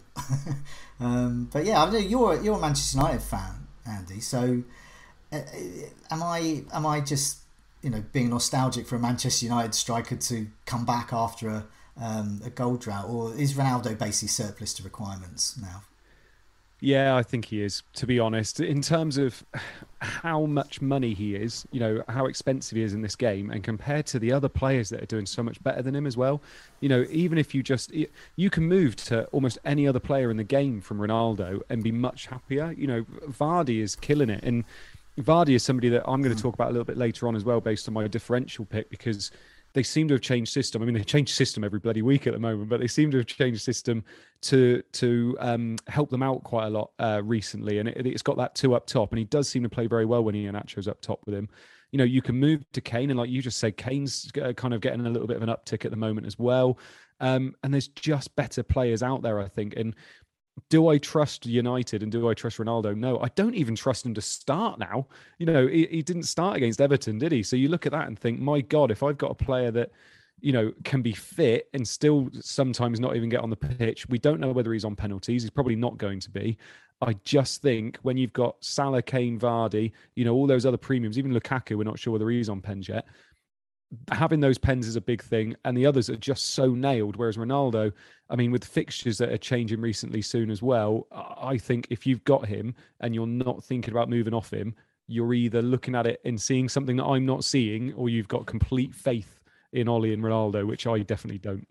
um, but yeah, I know you're you're a Manchester United fan, Andy. So uh, am I? Am I just you know being nostalgic for a Manchester United striker to come back after a Um, a goal drought, or is Ronaldo basically surplus to requirements now? Yeah, I think he is, to be honest. In terms of how much money he is, you know, how expensive he is in this game, and compared to the other players that are doing so much better than him as well, you know, even if you just, you can move to almost any other player in the game from Ronaldo and be much happier. You know, Vardy is killing it. And Vardy is somebody that I'm going to talk about a little bit later on as well, based on my differential pick, because they seem to have changed system. I mean, they change system every bloody week at the moment, but they seem to have changed system to to um, help them out quite a lot uh, recently. And it, it's got that two up top, and he does seem to play very well when Iheanacho's up top with him. You know, you can move to Kane, and like you just said, Kane's kind of getting a little bit of an uptick at the moment as well. Um, and there's just better players out there, I think. And do I trust United and do I trust Ronaldo? No, I don't even trust him to start now. You know, he, he didn't start against Everton, did he? So you look at that and think, my God, if I've got a player that, you know, can be fit and still sometimes not even get on the pitch, we don't know whether he's on penalties. He's probably not going to be. I just think when you've got Salah, Kane, Vardy, you know, all those other premiums, even Lukaku, we're not sure whether he's on pens yet. Having those pens is a big thing, and the others are just so nailed. Whereas Ronaldo, I mean, with fixtures that are changing recently soon as well, I think if you've got him and you're not thinking about moving off him, you're either looking at it and seeing something that I'm not seeing, or you've got complete faith in Ollie and Ronaldo, which I definitely don't.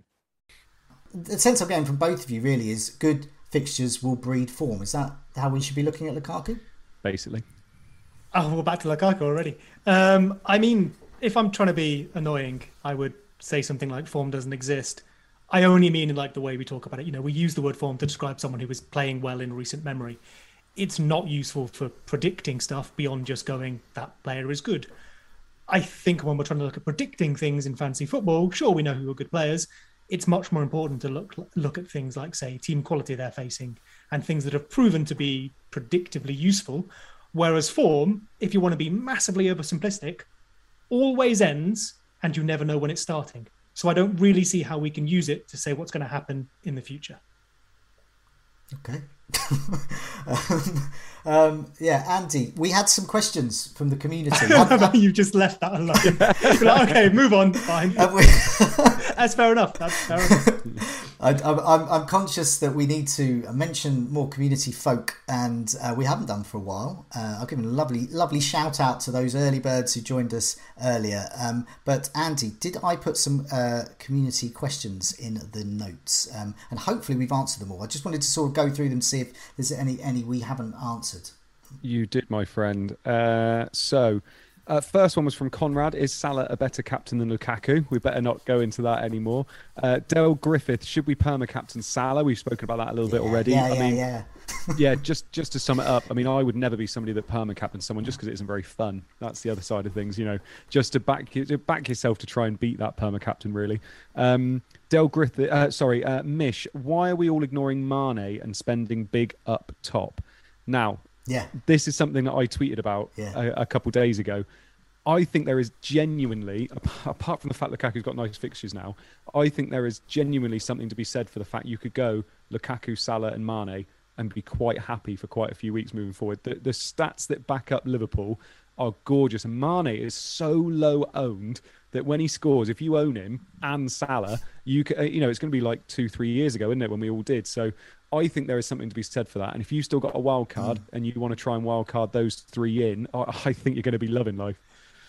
The sense I'm getting from both of you really is good fixtures will breed form. Is that how we should be looking at Lukaku? Basically. Oh, we're back to Lukaku already. Um, I mean, if I'm trying to be annoying, I would say something like form doesn't exist. I only mean in like the way we talk about it. You know, we use the word form to describe someone who is playing well in recent memory. It's not useful for predicting stuff beyond just going, that player is good. I think when we're trying to look at predicting things in fantasy football, sure, we know who are good players. It's much more important to look look at things like, say, team quality they're facing and things that have proven to be predictively useful. Whereas form, if you want to be massively oversimplistic, always ends and you never know when it's starting. So I don't really see how we can use it to say what's going to happen in the future. Okay. um, um, yeah, Andy, we had some questions from the community. You just left that alone. Like, okay, move on. Fine. That's fair enough. That's fair enough. I, I'm, I'm conscious that we need to mention more community folk, and uh, we haven't done for a while. Uh, I'll give a lovely, lovely shout out to those early birds who joined us earlier. Um, but Andy, did I put some uh, community questions in the notes? Um, and hopefully we've answered them all. I just wanted to sort of go through them, see if there's any any we haven't answered. You did, my friend. Uh, so. Uh, first one was from Conrad. Is Salah a better captain than Lukaku? We better not go into that anymore. Uh, Dale Griffith, should we perma-captain Salah? We've spoken about that a little yeah, bit already. Yeah, I yeah, mean, yeah. yeah, just, just to sum it up, I mean, I would never be somebody that perma-captains someone just because it isn't very fun. That's the other side of things, you know, just to back, to back yourself to try and beat that perma-captain, really. Um, Dale Griffith, uh, sorry, uh, Mish, why are we all ignoring Mane and spending big up top? Now, yeah, this is something that I tweeted about yeah. a, a couple days ago. I think there is genuinely, apart from the fact Lukaku's got nice fixtures now, I think there is genuinely something to be said for the fact you could go Lukaku, Salah and Mane and be quite happy for quite a few weeks moving forward. The, the stats that back up Liverpool are gorgeous. And Mane is so low owned that when he scores, if you own him and Salah, you can, you know, it's going to be like two, three years ago, isn't it, when we all did. So I think there is something to be said for that. And if you've still got a wild card mm. and you want to try and wild card those three in, I, I think you're going to be loving life.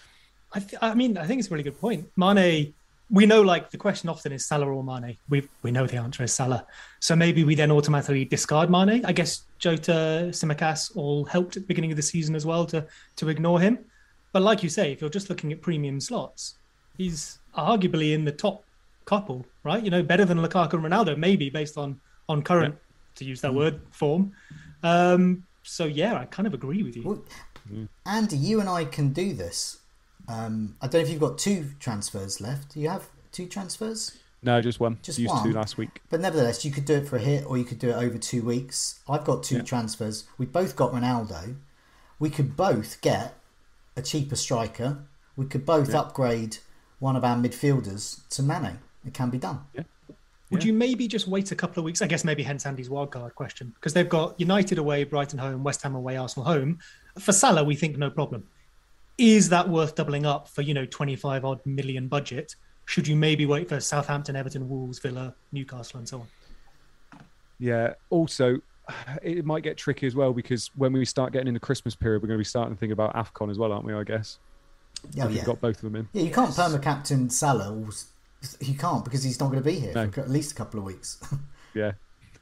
I, th- I mean, I think it's a really good point. Mane, we know like the question often is Salah or Mane. We we know the answer is Salah. So maybe we then automatically discard Mane. I guess Jota, Tsimikas all helped at the beginning of the season as well to to ignore him. But like you say, if you're just looking at premium slots, he's arguably in the top couple, right? You know, better than Lukaku and Ronaldo, maybe based on on current, yeah. to use that mm. word, form. Um, so yeah, I kind of agree with you. Well, Andy, you and I can do this. Um, I don't know if you've got two transfers left. Do you have two transfers? No, just one. Just Used one. two last week. But nevertheless, you could do it for a hit or you could do it over two weeks. I've got two yeah. transfers. We've both got Ronaldo. We could both get a cheaper striker. We could both yeah. upgrade one of our midfielders to Mane. It can be done. Yeah. Would yeah. you maybe just wait a couple of weeks? I guess maybe hence Andy's wildcard question. Because they've got United away, Brighton home, West Ham away, Arsenal home. For Salah, we think no problem. Is that worth doubling up for, you know, twenty-five odd million budget? Should you maybe wait for Southampton, Everton, Wolves, Villa, Newcastle and so on? Yeah. Also, it might get tricky as well because when we start getting in the Christmas period, we're going to be starting to think about AFCON as well, aren't we, I guess? Oh, yeah. We've got both of them in. Yeah, you yes. can't perma-captain Salah. You can't because he's not going to be here no. for at least a couple of weeks. Yeah.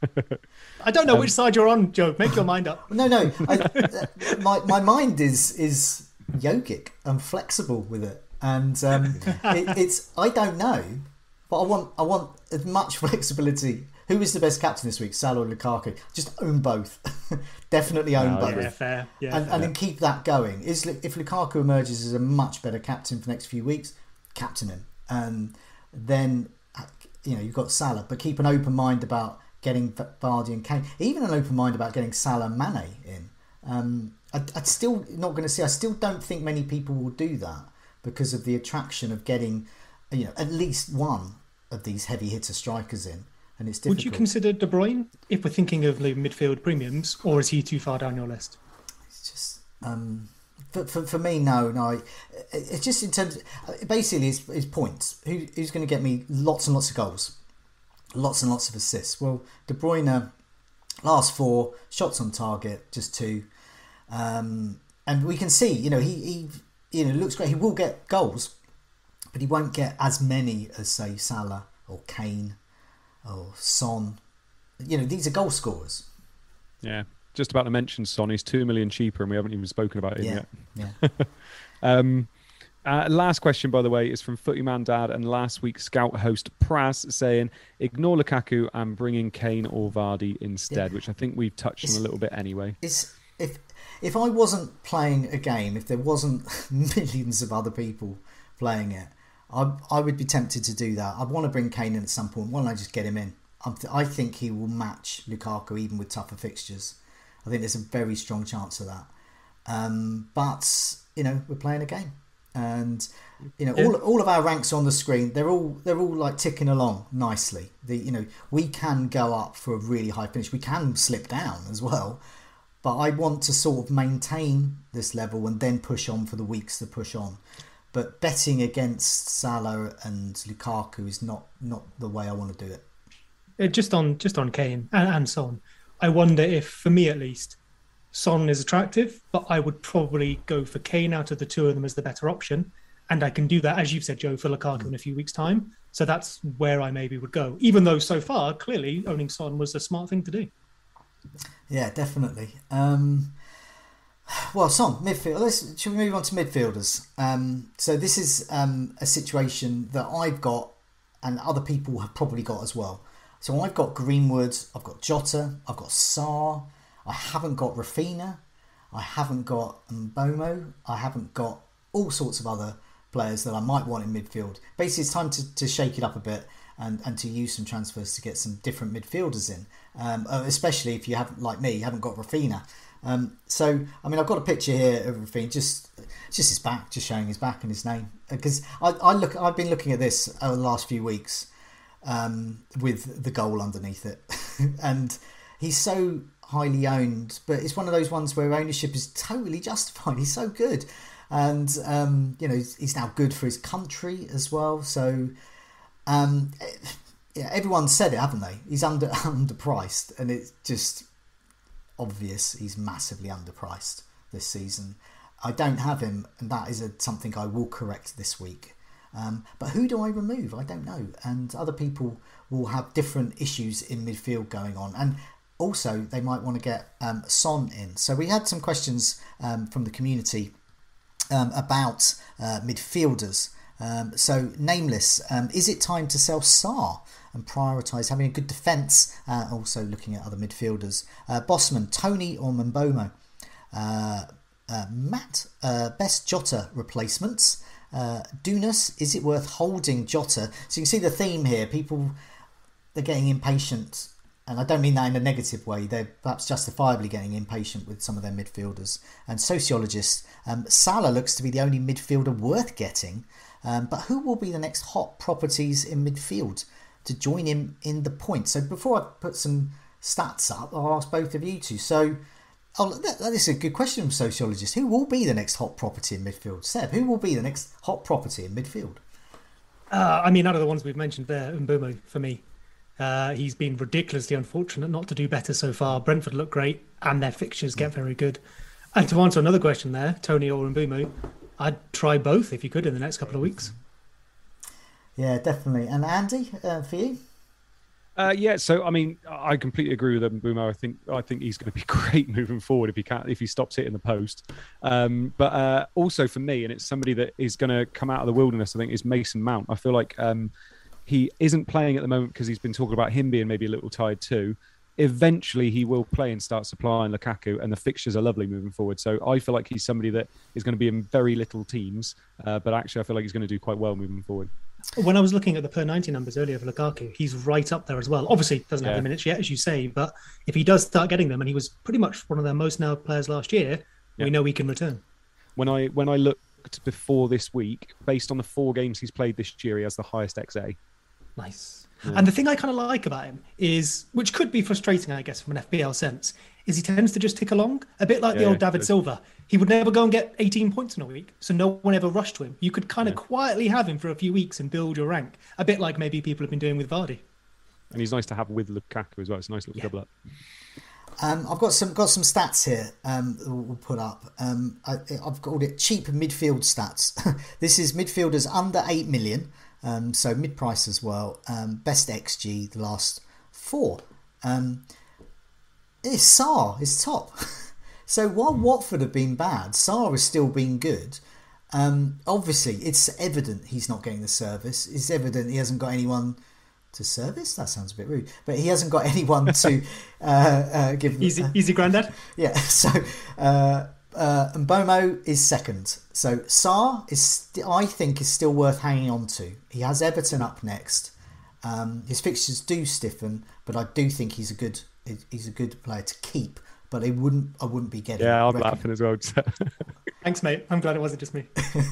I don't know um, which side you're on, Joe. Make your mind up. No, no. I, my my mind is is yogic. I'm flexible with it, and um, it, it's I don't know, but I want I want as much flexibility. Who is the best captain this week, Salah or Lukaku? Just own both. Definitely own no, both. Yeah, fair. Yeah, and, fair. and then keep that going. Is if Lukaku emerges as a much better captain for the next few weeks, captain him, and then you know you've got Salah, but keep an open mind about getting Vardy and Kane, even an open mind about getting Salah and Mane in. Um, I, I'd still not going to see. I still don't think many people will do that because of the attraction of getting, you know, at least one of these heavy hitter strikers in, and it's difficult. Would you consider De Bruyne if we're thinking of the midfield premiums, or is he too far down your list? It's just um, for, for for me, no, no. It's just in terms. Of, basically, it's, it's points. Who, who's going to get me lots and lots of goals? Lots and lots of assists. Well, De Bruyne, last four, shots on target, just two. Um, and we can see, you know, he, he you know, looks great. He will get goals, but he won't get as many as, say, Salah or Kane or Son. You know, these are goal scorers. Yeah. Just about to mention Son. He's two million cheaper and we haven't even spoken about him yeah. yet. Yeah. um, Uh, last question, by the way, is from Footy Man Dad and last week's Scout host Praz saying, ignore Lukaku and bring in Kane or Vardy instead, yeah. which I think we've touched it's, on a little bit anyway. It's, if if I wasn't playing a game, if there wasn't millions of other people playing it, I I would be tempted to do that. I'd want to bring Kane in at some point. Why don't I just get him in? I'm, I think he will match Lukaku even with tougher fixtures. I think there's a very strong chance of that. Um, but, you know, we're playing a game. And you know, yeah. all all of our ranks on the screen, they're all they're all like ticking along nicely. The you know, we can go up for a really high finish. We can slip down as well. But I want to sort of maintain this level and then push on for the weeks to push on. But betting against Salah and Lukaku is not, not the way I want to do it. Uh, just on just on Kane and, and Son, I wonder if, for me at least, Son is attractive, but I would probably go for Kane out of the two of them as the better option. And I can do that, as you've said, Joe, for Lukaku in a few weeks' time. So that's where I maybe would go. Even though so far, clearly, owning Son was a smart thing to do. Yeah, definitely. Um, well, Son, midfield. Let's, should we move on to midfielders? Um, so this is um, a situation that I've got and other people have probably got as well. So I've got Greenwood, I've got Jota, I've got Sarr, I haven't got Rafinha, I haven't got Mbomo, I haven't got all sorts of other players that I might want in midfield. Basically, it's time to, to shake it up a bit and, and to use some transfers to get some different midfielders in, um, especially if you haven't, like me, you haven't got Rafinha. Um, so, I mean, I've got a picture here of Rafinha, just just his back, just showing his back and his name. Because I, I look, I've been looking at this over the last few weeks um, with the goal underneath it, and he's so highly owned, but it's one of those ones where ownership is totally justified. He's so good, and um, you know he's, he's now good for his country as well. So um, yeah, everyone's said it, haven't they? He's under underpriced, and it's just obvious he's massively underpriced this season. I don't have him, and that is a, something I will correct this week. Um, but who do I remove? I don't know. And other people will have different issues in midfield going on. And also, they might want to get um, Son in. So we had some questions um, from the community um, about uh, midfielders. Um, so, Nameless, um, is it time to sell Sarr and prioritise having a good defence? Uh, also looking at other midfielders. Uh, Bossman, Tony or Mbeumo? Uh, uh, Matt, uh, best Jota replacements. Uh, Dunas, is it worth holding Jota? So you can see the theme here. People, they're getting impatient, and I don't mean that in a negative way. They're perhaps justifiably getting impatient with some of their midfielders. And sociologists, um, Salah looks to be the only midfielder worth getting. Um, but who will be the next hot properties in midfield to join him in the point? So before I put some stats up, I'll ask both of you two. So oh, that, that is a good question from sociologists. Who will be the next hot property in midfield? Seb, who will be the next hot property in midfield? Uh, I mean, out of the ones we've mentioned there, Mbeumo for me. Uh, he's been ridiculously unfortunate not to do better so far. Brentford look great, and their fixtures get very good. And to answer another question there, Tony or Mbeumo, I'd try both if you could in the next couple of weeks. Yeah, definitely. And Andy, uh, for you? Uh, yeah, so I mean, I completely agree with Mbeumo. I think I think he's going to be great moving forward if he can if he stops hitting the post. Um, but uh, also for me, and it's somebody that is going to come out of the wilderness, I think, is Mason Mount. I feel like um, he isn't playing at the moment because he's been talking about him being maybe a little tired too. Eventually, he will play and start supplying Lukaku, and the fixtures are lovely moving forward. So I feel like he's somebody that is going to be in very little teams, uh, but actually I feel like he's going to do quite well moving forward. When I was looking at the per ninety numbers earlier for Lukaku, he's right up there as well. Obviously, doesn't yeah. have the minutes yet, as you say, but if he does start getting them, and he was pretty much one of their most nailed players last year, yeah. we know he can return. When I when I looked before this week, based on the four games he's played this year, he has the highest X A. Nice. Yeah. And the thing I kind of like about him is, which could be frustrating, I guess, from an F P L sense, is he tends to just tick along, a bit like yeah, the old David Silva. He would never go and get eighteen points in a week, so no one ever rushed to him. You could kind of yeah. quietly have him for a few weeks and build your rank, a bit like maybe people have been doing with Vardy. And he's nice to have with Lukaku as well. It's a nice little yeah. double up. Um, I've got some got some stats here. Um, we'll put up. Um, I, I've called it cheap midfield stats. This is midfielders under eight million. Um, so mid-price as well. Um, best X G the last four. Um, it's Sarr is top. So while Watford have been bad, Sarr has still been good. Um, obviously, it's evident he's not getting the service. It's evident he hasn't got anyone to service. That sounds a bit rude, but he hasn't got anyone to uh, uh, give. Easy, uh, easy, granddad. Yeah. So. Uh, Uh, and Mbeumo is second. So Sarr is, st- I think, is still worth hanging on to. He has Everton up next. Um, his fixtures do stiffen, but I do think he's a good he's a good player to keep. But I wouldn't I wouldn't be getting. Yeah, I'm laughing as well. Thanks, mate. I'm glad it wasn't just me.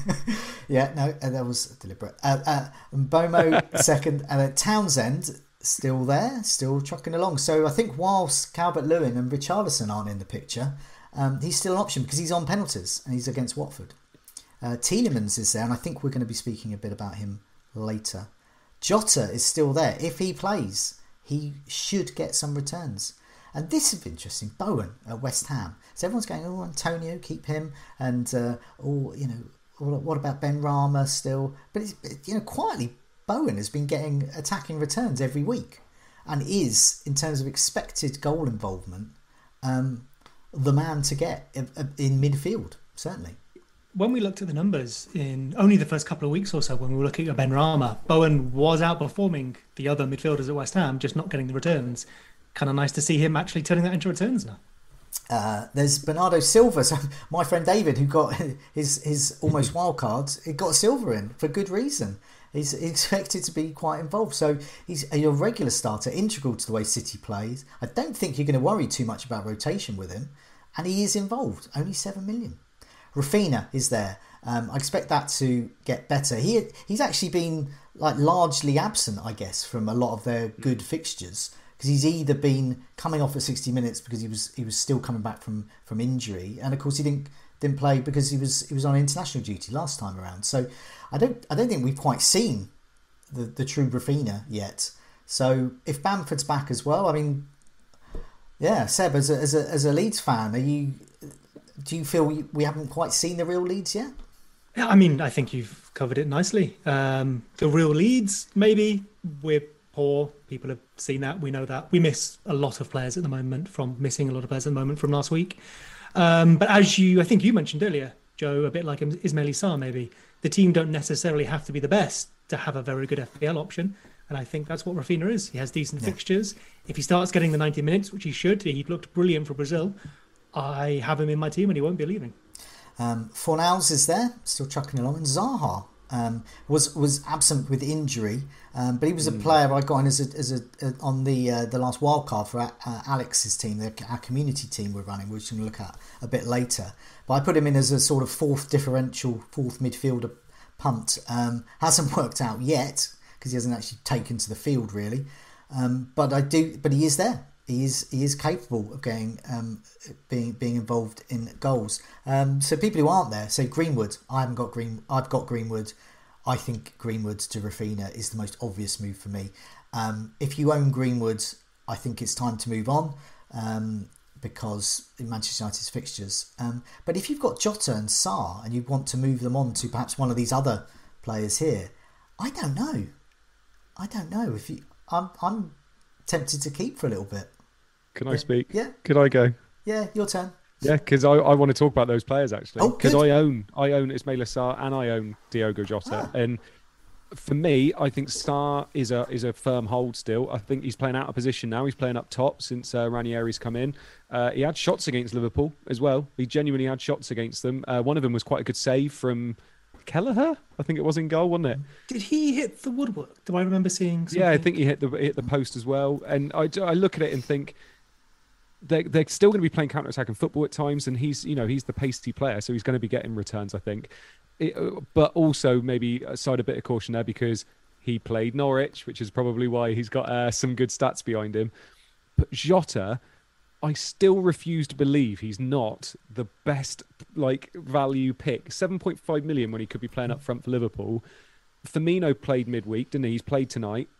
Yeah, no, that was deliberate. Uh, uh, Mbeumo second, and uh, Townsend still there, still trucking along. So I think whilst Calvert-Lewin and Richarlison aren't in the picture. Um, he's still an option because he's on penalties and he's against Watford. Uh, Tielemans is there, and I think we're going to be speaking a bit about him later. Jota is still there. If he plays, he should get some returns. And this is interesting. Bowen at West Ham. So everyone's going, oh, Antonio, keep him. And, uh, oh, you know, what about Ben Rama still? But, it's, you know, quietly, Bowen has been getting attacking returns every week and is, in terms of expected goal involvement, um, the man to get in midfield, certainly. When we looked at the numbers in only the first couple of weeks or so, when we were looking at Ben Rama, Bowen was outperforming the other midfielders at West Ham, just not getting the returns. Kind of nice to see him actually turning that into returns now. Uh, there's Bernardo Silva, so my friend David, who got his his almost wild cards, he got Silva in for good reason. He's expected to be quite involved. So he's a regular starter, integral to the way City plays. I don't think you're going to worry too much about rotation with him. And he is involved. Only seven million. Rafinha is there. Um, I expect that to get better. He He's actually been like largely absent, I guess, from a lot of their good fixtures. Because he's either been coming off at sixty minutes because he was he was still coming back from, from injury. And of course he didn't didn't play because he was he was on international duty last time around. So I don't I don't think we've quite seen the, the true Rafinha yet. So if Bamford's back as well, I mean, yeah, Seb, as a as a as a Leeds fan, are you do you feel we, we haven't quite seen the real Leeds yet? Yeah, I mean, I think you've covered it nicely. Um, the real Leeds, maybe we're poor. People have seen that. We know that. We miss a lot of players at the moment from missing a lot of players at the moment from last week. Um, but as you, I think you mentioned earlier, Joe, a bit like Ismail Sarr, maybe the team don't necessarily have to be the best to have a very good F P L option. And I think that's what Rafinha is. He has decent yeah. fixtures. If he starts getting the ninety minutes, which he should, he looked brilliant for Brazil. I have him in my team and he won't be leaving. Um, Fornals is there, still chucking along. And Zaha um, was was absent with injury, um, but he was a mm. player I got in as a, as a, a on the uh, the last wildcard for uh, Alex's team, the, our community team we're running, which we're going to look at a bit later. But I put him in as a sort of fourth differential, fourth midfielder punt. Um, hasn't worked out yet, because he hasn't actually taken to the field really, um, but I do. But he is there. He is he is capable of getting um, being being involved in goals. Um, so people who aren't there, say Greenwood. I haven't got Green. I've got Greenwood. I think Greenwood to Rafinha is the most obvious move for me. Um, if you own Greenwood, I think it's time to move on um, because in Manchester United's fixtures. Um, but if you've got Jota and Sarr and you want to move them on to perhaps one of these other players here, I don't know. I don't know if you. I'm I'm tempted to keep for a little bit. Can I yeah. speak? Yeah. Could I go? Yeah, your turn. Yeah, because I, I want to talk about those players actually. Because oh, I own I own Ismail Sarr and I own Diogo Jota, ah. and for me, I think Sarr is a is a firm hold still. I think he's playing out of position now. He's playing up top since uh, Ranieri's come in. Uh, he had shots against Liverpool as well. He genuinely had shots against them. Uh, one of them was quite a good save from Kelleher, I think it was in goal, wasn't it? Did he hit the woodwork? Do I remember seeing something? Yeah, I think he hit the hit the post as well. And I, I look at it and think they're, they're still going to be playing counter-attacking football at times, and he's you know he's the pasty player, so he's going to be getting returns, I think. It, but also maybe aside a bit of caution there because he played Norwich, which is probably why he's got uh, some good stats behind him. But Jota, I still refuse to believe he's not the best like value pick. seven point five million when he could be playing up front for Liverpool. Firmino played midweek, didn't he? He's played tonight.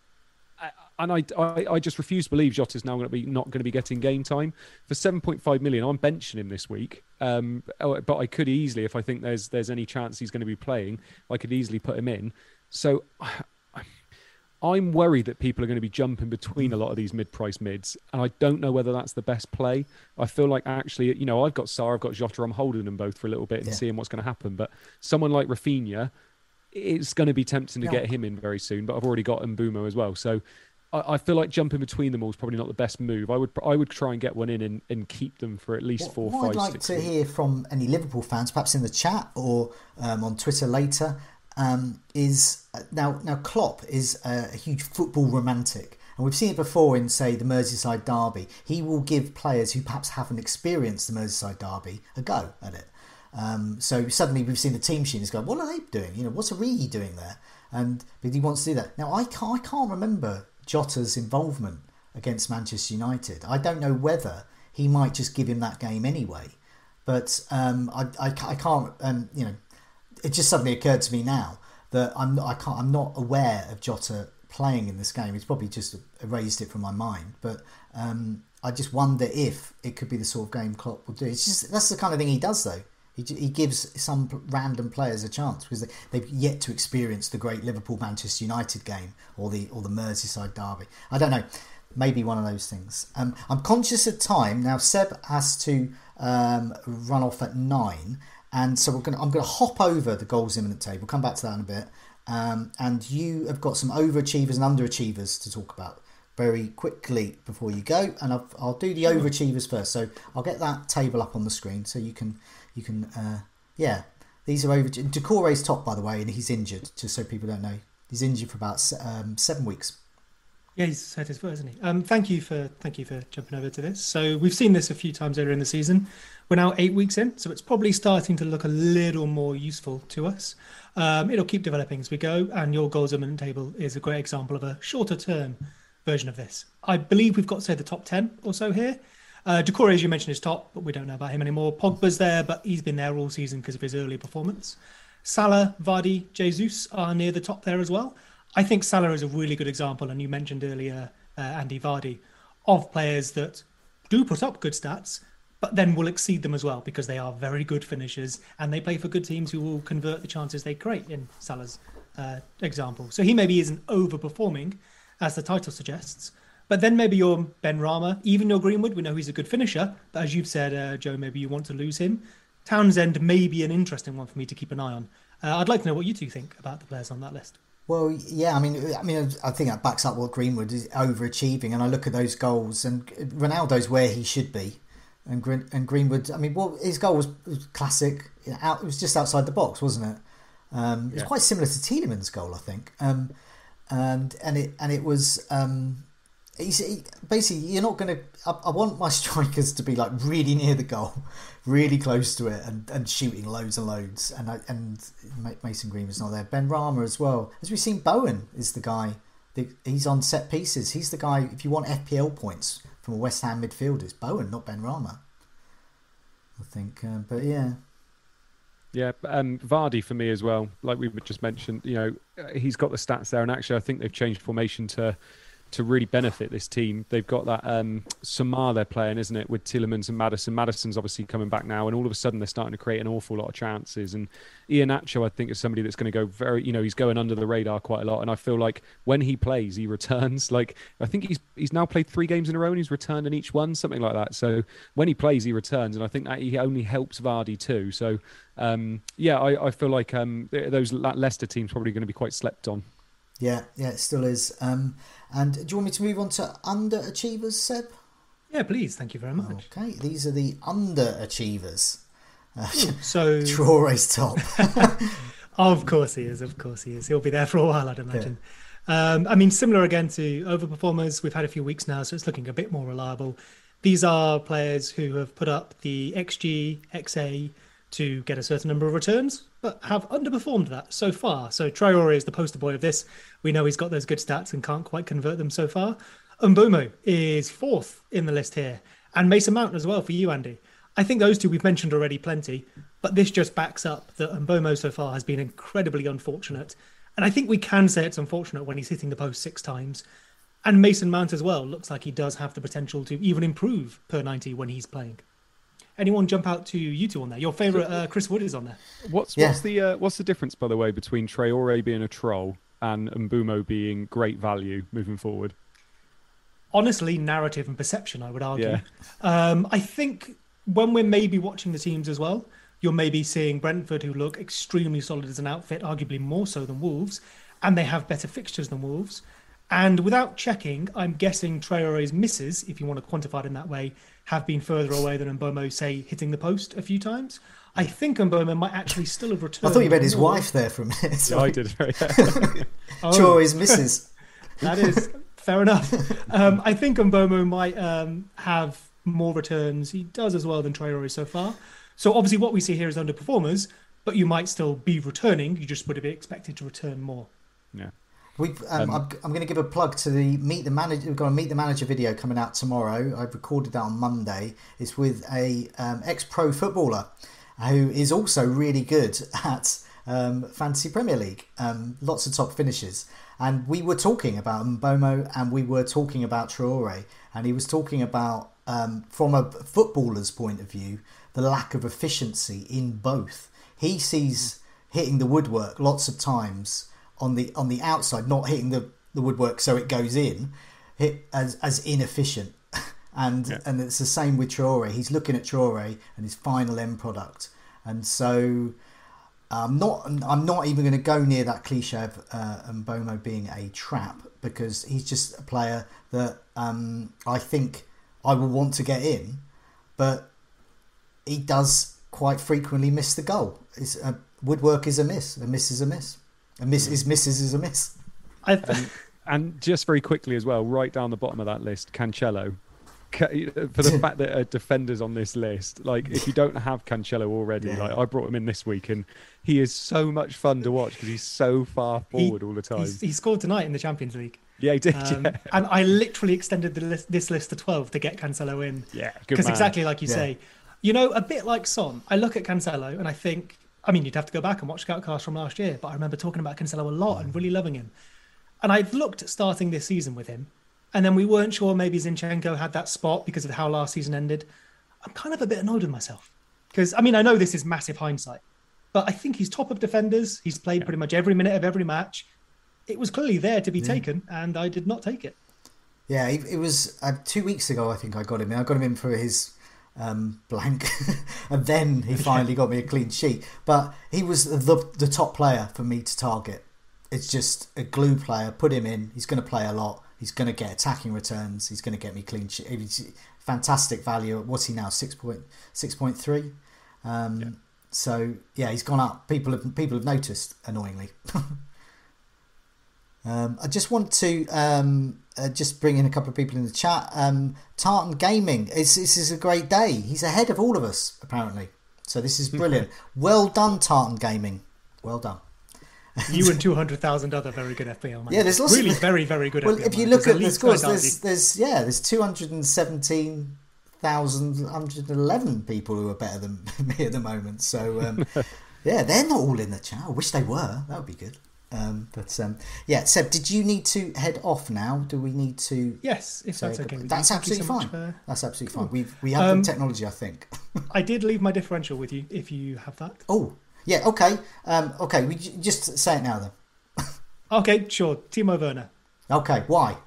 And I, I, I just refuse to believe Jota's now going to be not going to be getting game time. For seven point five million, I'm benching him this week. Um, but I could easily, if I think there's there's any chance he's going to be playing, I could easily put him in. So I'm worried that people are going to be jumping between a lot of these mid-price mids, and I don't know whether that's the best play. I feel like actually, you know, I've got Sarr, I've got Jota, I'm holding them both for a little bit and yeah. seeing what's going to happen. But someone like Rafinha, it's going to be tempting to yeah. get him in very soon, but I've already got Mbeumo as well. So I, I feel like jumping between them all is probably not the best move. I would I would try and get one in and, and keep them for at least what, four, what five, I'd like six to weeks. hear from any Liverpool fans, perhaps in the chat or um, on Twitter later, Um, is uh, now now Klopp is a, a huge football romantic, and we've seen it before in, say, the Merseyside derby. He will give players who perhaps haven't experienced the Merseyside derby a go at it. Um, so suddenly we've seen the team sheet and he's going, what are they doing? You know, what's Origi doing there? And but he wants to do that. Now I can't I can't remember Jota's involvement against Manchester United. I don't know whether he might just give him that game anyway, but um, I, I I can't um, you know. It just suddenly occurred to me now that I'm not, I can't, I'm not aware of Jota playing in this game. It's probably just erased it from my mind. But um, I just wonder if it could be the sort of game Klopp will do. It's just that's the kind of thing he does, though. He, he gives some random players a chance because they, they've yet to experience the great Liverpool-Manchester United game or the or the Merseyside derby. I don't know. Maybe one of those things. Um, I'm conscious of time now. Seb has to um, run off at nine. And so we're going. I'm going to hop over the goals imminent table. We'll come back to that in a bit. Um, and you have got some overachievers and underachievers to talk about very quickly before you go. And I'll, I'll do the overachievers first. So I'll get that table up on the screen so you can you can uh, yeah. These are over. Decore's top, by the way, and he's injured. Just so people don't know, he's injured for about um, seven weeks. Yeah, he's hurt his foot, isn't he? Um, thank you for thank you for jumping over to this. So we've seen this a few times earlier in the season. We're now eight weeks in, so it's probably starting to look a little more useful to us. Um, it'll keep developing as we go, and your goals imminent table is a great example of a shorter term version of this. I believe we've got, say, the top ten or so here. Uh, Decore, as you mentioned, is top, but we don't know about him anymore. Pogba's there, but he's been there all season because of his early performance. Salah, Vardy, Jesus are near the top there as well. I think Salah is a really good example, and you mentioned earlier, uh, Andy Vardy, of players that do put up good stats, but then will exceed them as well because they are very good finishers and they play for good teams who will convert the chances they create, in Salah's uh, example. So he maybe isn't overperforming, as the title suggests. But then maybe your Ben Rama, even your Greenwood, we know he's a good finisher. But as you've said, uh, Joe, maybe you want to lose him. Townsend may be an interesting one for me to keep an eye on. Uh, I'd like to know what you two think about the players on that list. Well, yeah, I mean, I mean, I think that backs up what Greenwood is overachieving. And I look at those goals, and Ronaldo's where he should be. And and Greenwood, I mean, well, his goal was, was classic. You know, out, it was just outside the box, wasn't it? Um, it was yeah. quite similar to Tielemans' goal, I think. Um, and and it and it was um, he's, he, basically you're not going to. I want my strikers to be like really near the goal, really close to it, and, and shooting loads and loads. And I, and Mason Greenwood's not there. Ben Rama as well. As we've seen, Bowen is the guy. The, he's on set pieces. He's the guy. If you want F P L points from a West Ham midfielder, it's Bowen, not Ben Rama. I think, uh, but yeah. Yeah, um, Vardy for me as well. Like we just mentioned, you know, he's got the stats there, and actually, I think they've changed formation to to really benefit this team. They've got that um, Samar they're playing, isn't it, with Tielemans and Maddison. Maddison's obviously coming back now, and all of a sudden they're starting to create an awful lot of chances. And Iheanacho, I think, is somebody that's going to go very, you know, he's going under the radar quite a lot. And I feel like when he plays, he returns. Like, I think he's he's now played three games in a row and he's returned in each one, something like that. So when he plays, he returns. And I think that he only helps Vardy too. So, um, yeah, I, I feel like um, those that Leicester team's probably going to be quite slept on. Yeah, yeah, it still is. Um, and do you want me to move on to underachievers, Seb? Yeah, please. Thank you very much. Okay, these are the underachievers. Uh, Ooh, so Traore's top. Of course he is. Of course he is. He'll be there for a while, I'd imagine. Yeah. Um, I mean, similar again to overperformers. We've had a few weeks now, so it's looking a bit more reliable. These are players who have put up the X G, X A to get a certain number of returns, but have underperformed that so far. So Traore is the poster boy of this. We know he's got those good stats and can't quite convert them so far. Mbeumo is fourth in the list here, and Mason Mount as well for you, Andy. I think those two we've mentioned already plenty, but this just backs up that Mbeumo so far has been incredibly unfortunate. And I think we can say it's unfortunate when he's hitting the post six times. And Mason Mount as well looks like he does have the potential to even improve per ninety when he's playing. Anyone jump out to you two on there? Your favourite uh, Chris Wood is on there. What's yeah. what's the uh, what's the difference, by the way, between Traore being a troll and Mbeumo being great value moving forward? Honestly, narrative and perception, I would argue. Yeah. Um, I think when we're maybe watching the teams as well, you're maybe seeing Brentford, who look extremely solid as an outfit, arguably more so than Wolves, and they have better fixtures than Wolves. And without checking, I'm guessing Traore's misses, if you want to quantify it in that way, have been further away than Mbeumo, say, hitting the post a few times. I think Mbeumo might actually still have returned. I thought you meant his wife there for a minute. Yeah, I did. Yeah. oh. Traore's misses. That is fair enough. Um, I think Mbeumo might um, have more returns. He does as well than Traore so far. So obviously what we see here is underperformers, but you might still be returning. You just would be expected to return more. Yeah. We, um, um, I'm, I'm going to give a plug to the Meet the Manager. We've got a Meet the Manager video coming out tomorrow. I've recorded that on Monday. It's with a um, ex-pro footballer who is also really good at um, Fantasy Premier League. Um, lots of top finishes. And we were talking about Mbeumo and we were talking about Traore. And he was talking about, um, from a footballer's point of view, the lack of efficiency in both. He sees hitting the woodwork lots of times on the on the outside, not hitting the, the woodwork so it goes in, hit as as inefficient. and yeah. and it's the same with Traore. He's looking at Traore and his final end product. And so I'm not I'm not even going to go near that cliche of uh, Mbeumo being a trap, because he's just a player that um, I think I will want to get in, but he does quite frequently miss the goal. It's, uh, woodwork is a miss. A miss is a miss. A miss is misses is a miss. and, and just very quickly as well, right down the bottom of that list, Cancelo. For the fact that a defender's on this list, like if you don't have Cancelo already, yeah. like I brought him in this week, and he is so much fun to watch because he's so far forward he, all the time. He scored tonight in the Champions League. Yeah, he did. Um, yeah. And I literally extended the list, this list to twelve to get Cancelo in. Yeah, because exactly like you yeah. say, you know, a bit like Son. I look at Cancelo and I think, I mean, you'd have to go back and watch Scoutcast from last year, but I remember talking about Cancelo a lot and really loving him. And I'd looked at starting this season with him, and then we weren't sure maybe Zinchenko had that spot because of how last season ended. I'm kind of a bit annoyed with myself because, I mean, I know this is massive hindsight, but I think he's top of defenders. He's played pretty much every minute of every match. It was clearly there to be yeah. taken, and I did not take it. Yeah, it, it was uh, two weeks ago, I think I got him in. I got him in for his um, blank, and then he finally got me a clean sheet. But he was the the top player for me to target. It's just a glue player. Put him in. He's going to play a lot. He's going to get attacking returns. He's going to get me clean sheet. He's fantastic value. What's he now? Six point six point three. Um, yeah. So yeah, he's gone up. People have people have noticed. Annoyingly. Um, I just want to um, uh, just bring in a couple of people in the chat. Um, Tartan Gaming, it's, this is a great day. He's ahead of all of us, apparently. So this is brilliant. Well done, Tartan Gaming. Well done. You and two hundred thousand other very good F P L managers. Yeah, there's lots really of... very, very good well, F P L if you look at the scores, there's, there's, there's, yeah, there's two hundred seventeen thousand one hundred eleven people who are better than me at the moment. So, um, yeah, they're not all in the chat. I wish they were. That would be good. Um, but um, yeah, Seb, did you need to head off now? Do we need to? Yes, if that's okay. That's absolutely so fine. For... That's absolutely fine. We we have um, the technology, I think. I did leave my differential with you. If you have that. Oh yeah, okay, um, okay. We j- just say it now then. Okay, sure. Timo Werner. Okay, why?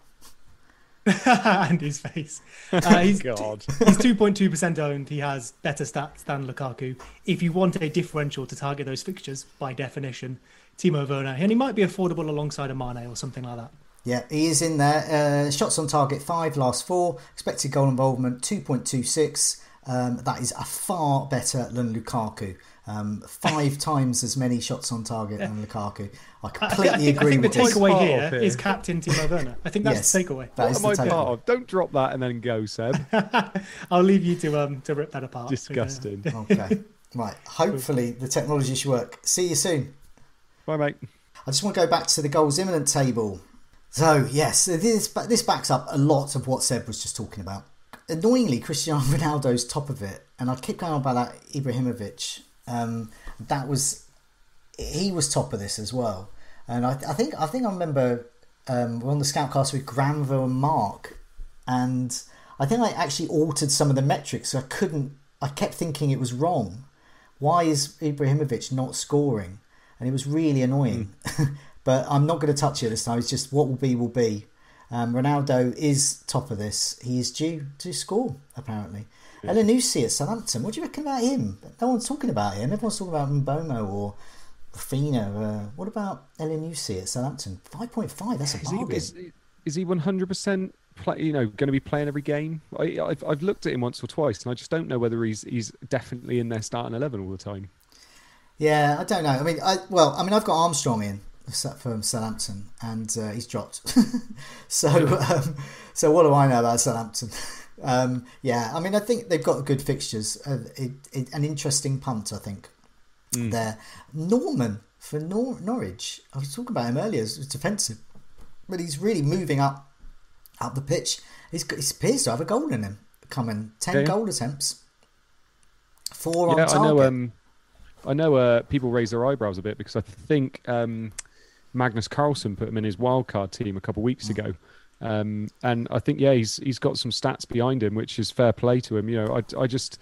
Andy's face. Uh, he's, God. He's two point two percent owned. He has better stats than Lukaku. If you want a differential to target those fixtures, by definition, Timo Werner. And he might be affordable alongside a Mane or something like that. Yeah, he is in there. Uh, shots on target, five, last four. Expected goal involvement, two point two six. Um, that is a far better than Lukaku. Um, five times as many shots on target yeah. than Lukaku. I completely I, I think, agree I think with the this. takeaway here, here is captain Timo Werner. I think that's yes, the takeaway. That is what the am I takeaway. part of? Don't drop that and then go, Seb. I'll leave you to um to rip that apart. Disgusting. Okay. Right. Hopefully the technology should work. See you soon. Bye, mate. I just want to go back to the goals imminent table. So, yes, this, this backs up a lot of what Seb was just talking about. Annoyingly, Cristiano Ronaldo's top of it, and I keep going on about that Ibrahimovic. Um, that was he was top of this as well, and I, I think I think I remember um, we're on the Scoutcast with Granville and Mark, and I think I actually altered some of the metrics. So I couldn't. I kept thinking it was wrong. Why is Ibrahimovic not scoring? And it was really annoying. Mm. But I'm not going to touch it this time. It's just what will be will be. Um, Ronaldo is top of this. He is due to score, apparently. Yeah. Elanusi at Southampton. What do you reckon about him? No one's talking about him. Everyone's talking about Mbomo or Rafinha. Uh, what about Elanusi at Southampton? five point five, that's a bargain. Is he, is, is he one hundred percent play, you know, going to be playing every game? I, I've, I've looked at him once or twice, and I just don't know whether he's he's definitely in their starting eleven all the time. Yeah, I don't know. I mean, I, well, I mean, I've got Armstrong in from Southampton, and uh, he's dropped. so, um, so what do I know about Southampton? um, yeah, I mean, I think they've got good fixtures. Uh, it, it, an interesting punt, I think. Mm. There, Norman for Nor- Norwich. I was talking about him earlier. It's defensive, but he's really moving up up the pitch. He's got, he appears to have a goal in him. Coming ten yeah. goal attempts, four yeah, on target. I know. Um, I know. Uh, people raise their eyebrows a bit because I think. Um, Magnus Carlsen put him in his wildcard team a couple of weeks mm. ago, um, and I think yeah he's he's got some stats behind him, which is fair play to him. You know, I, I just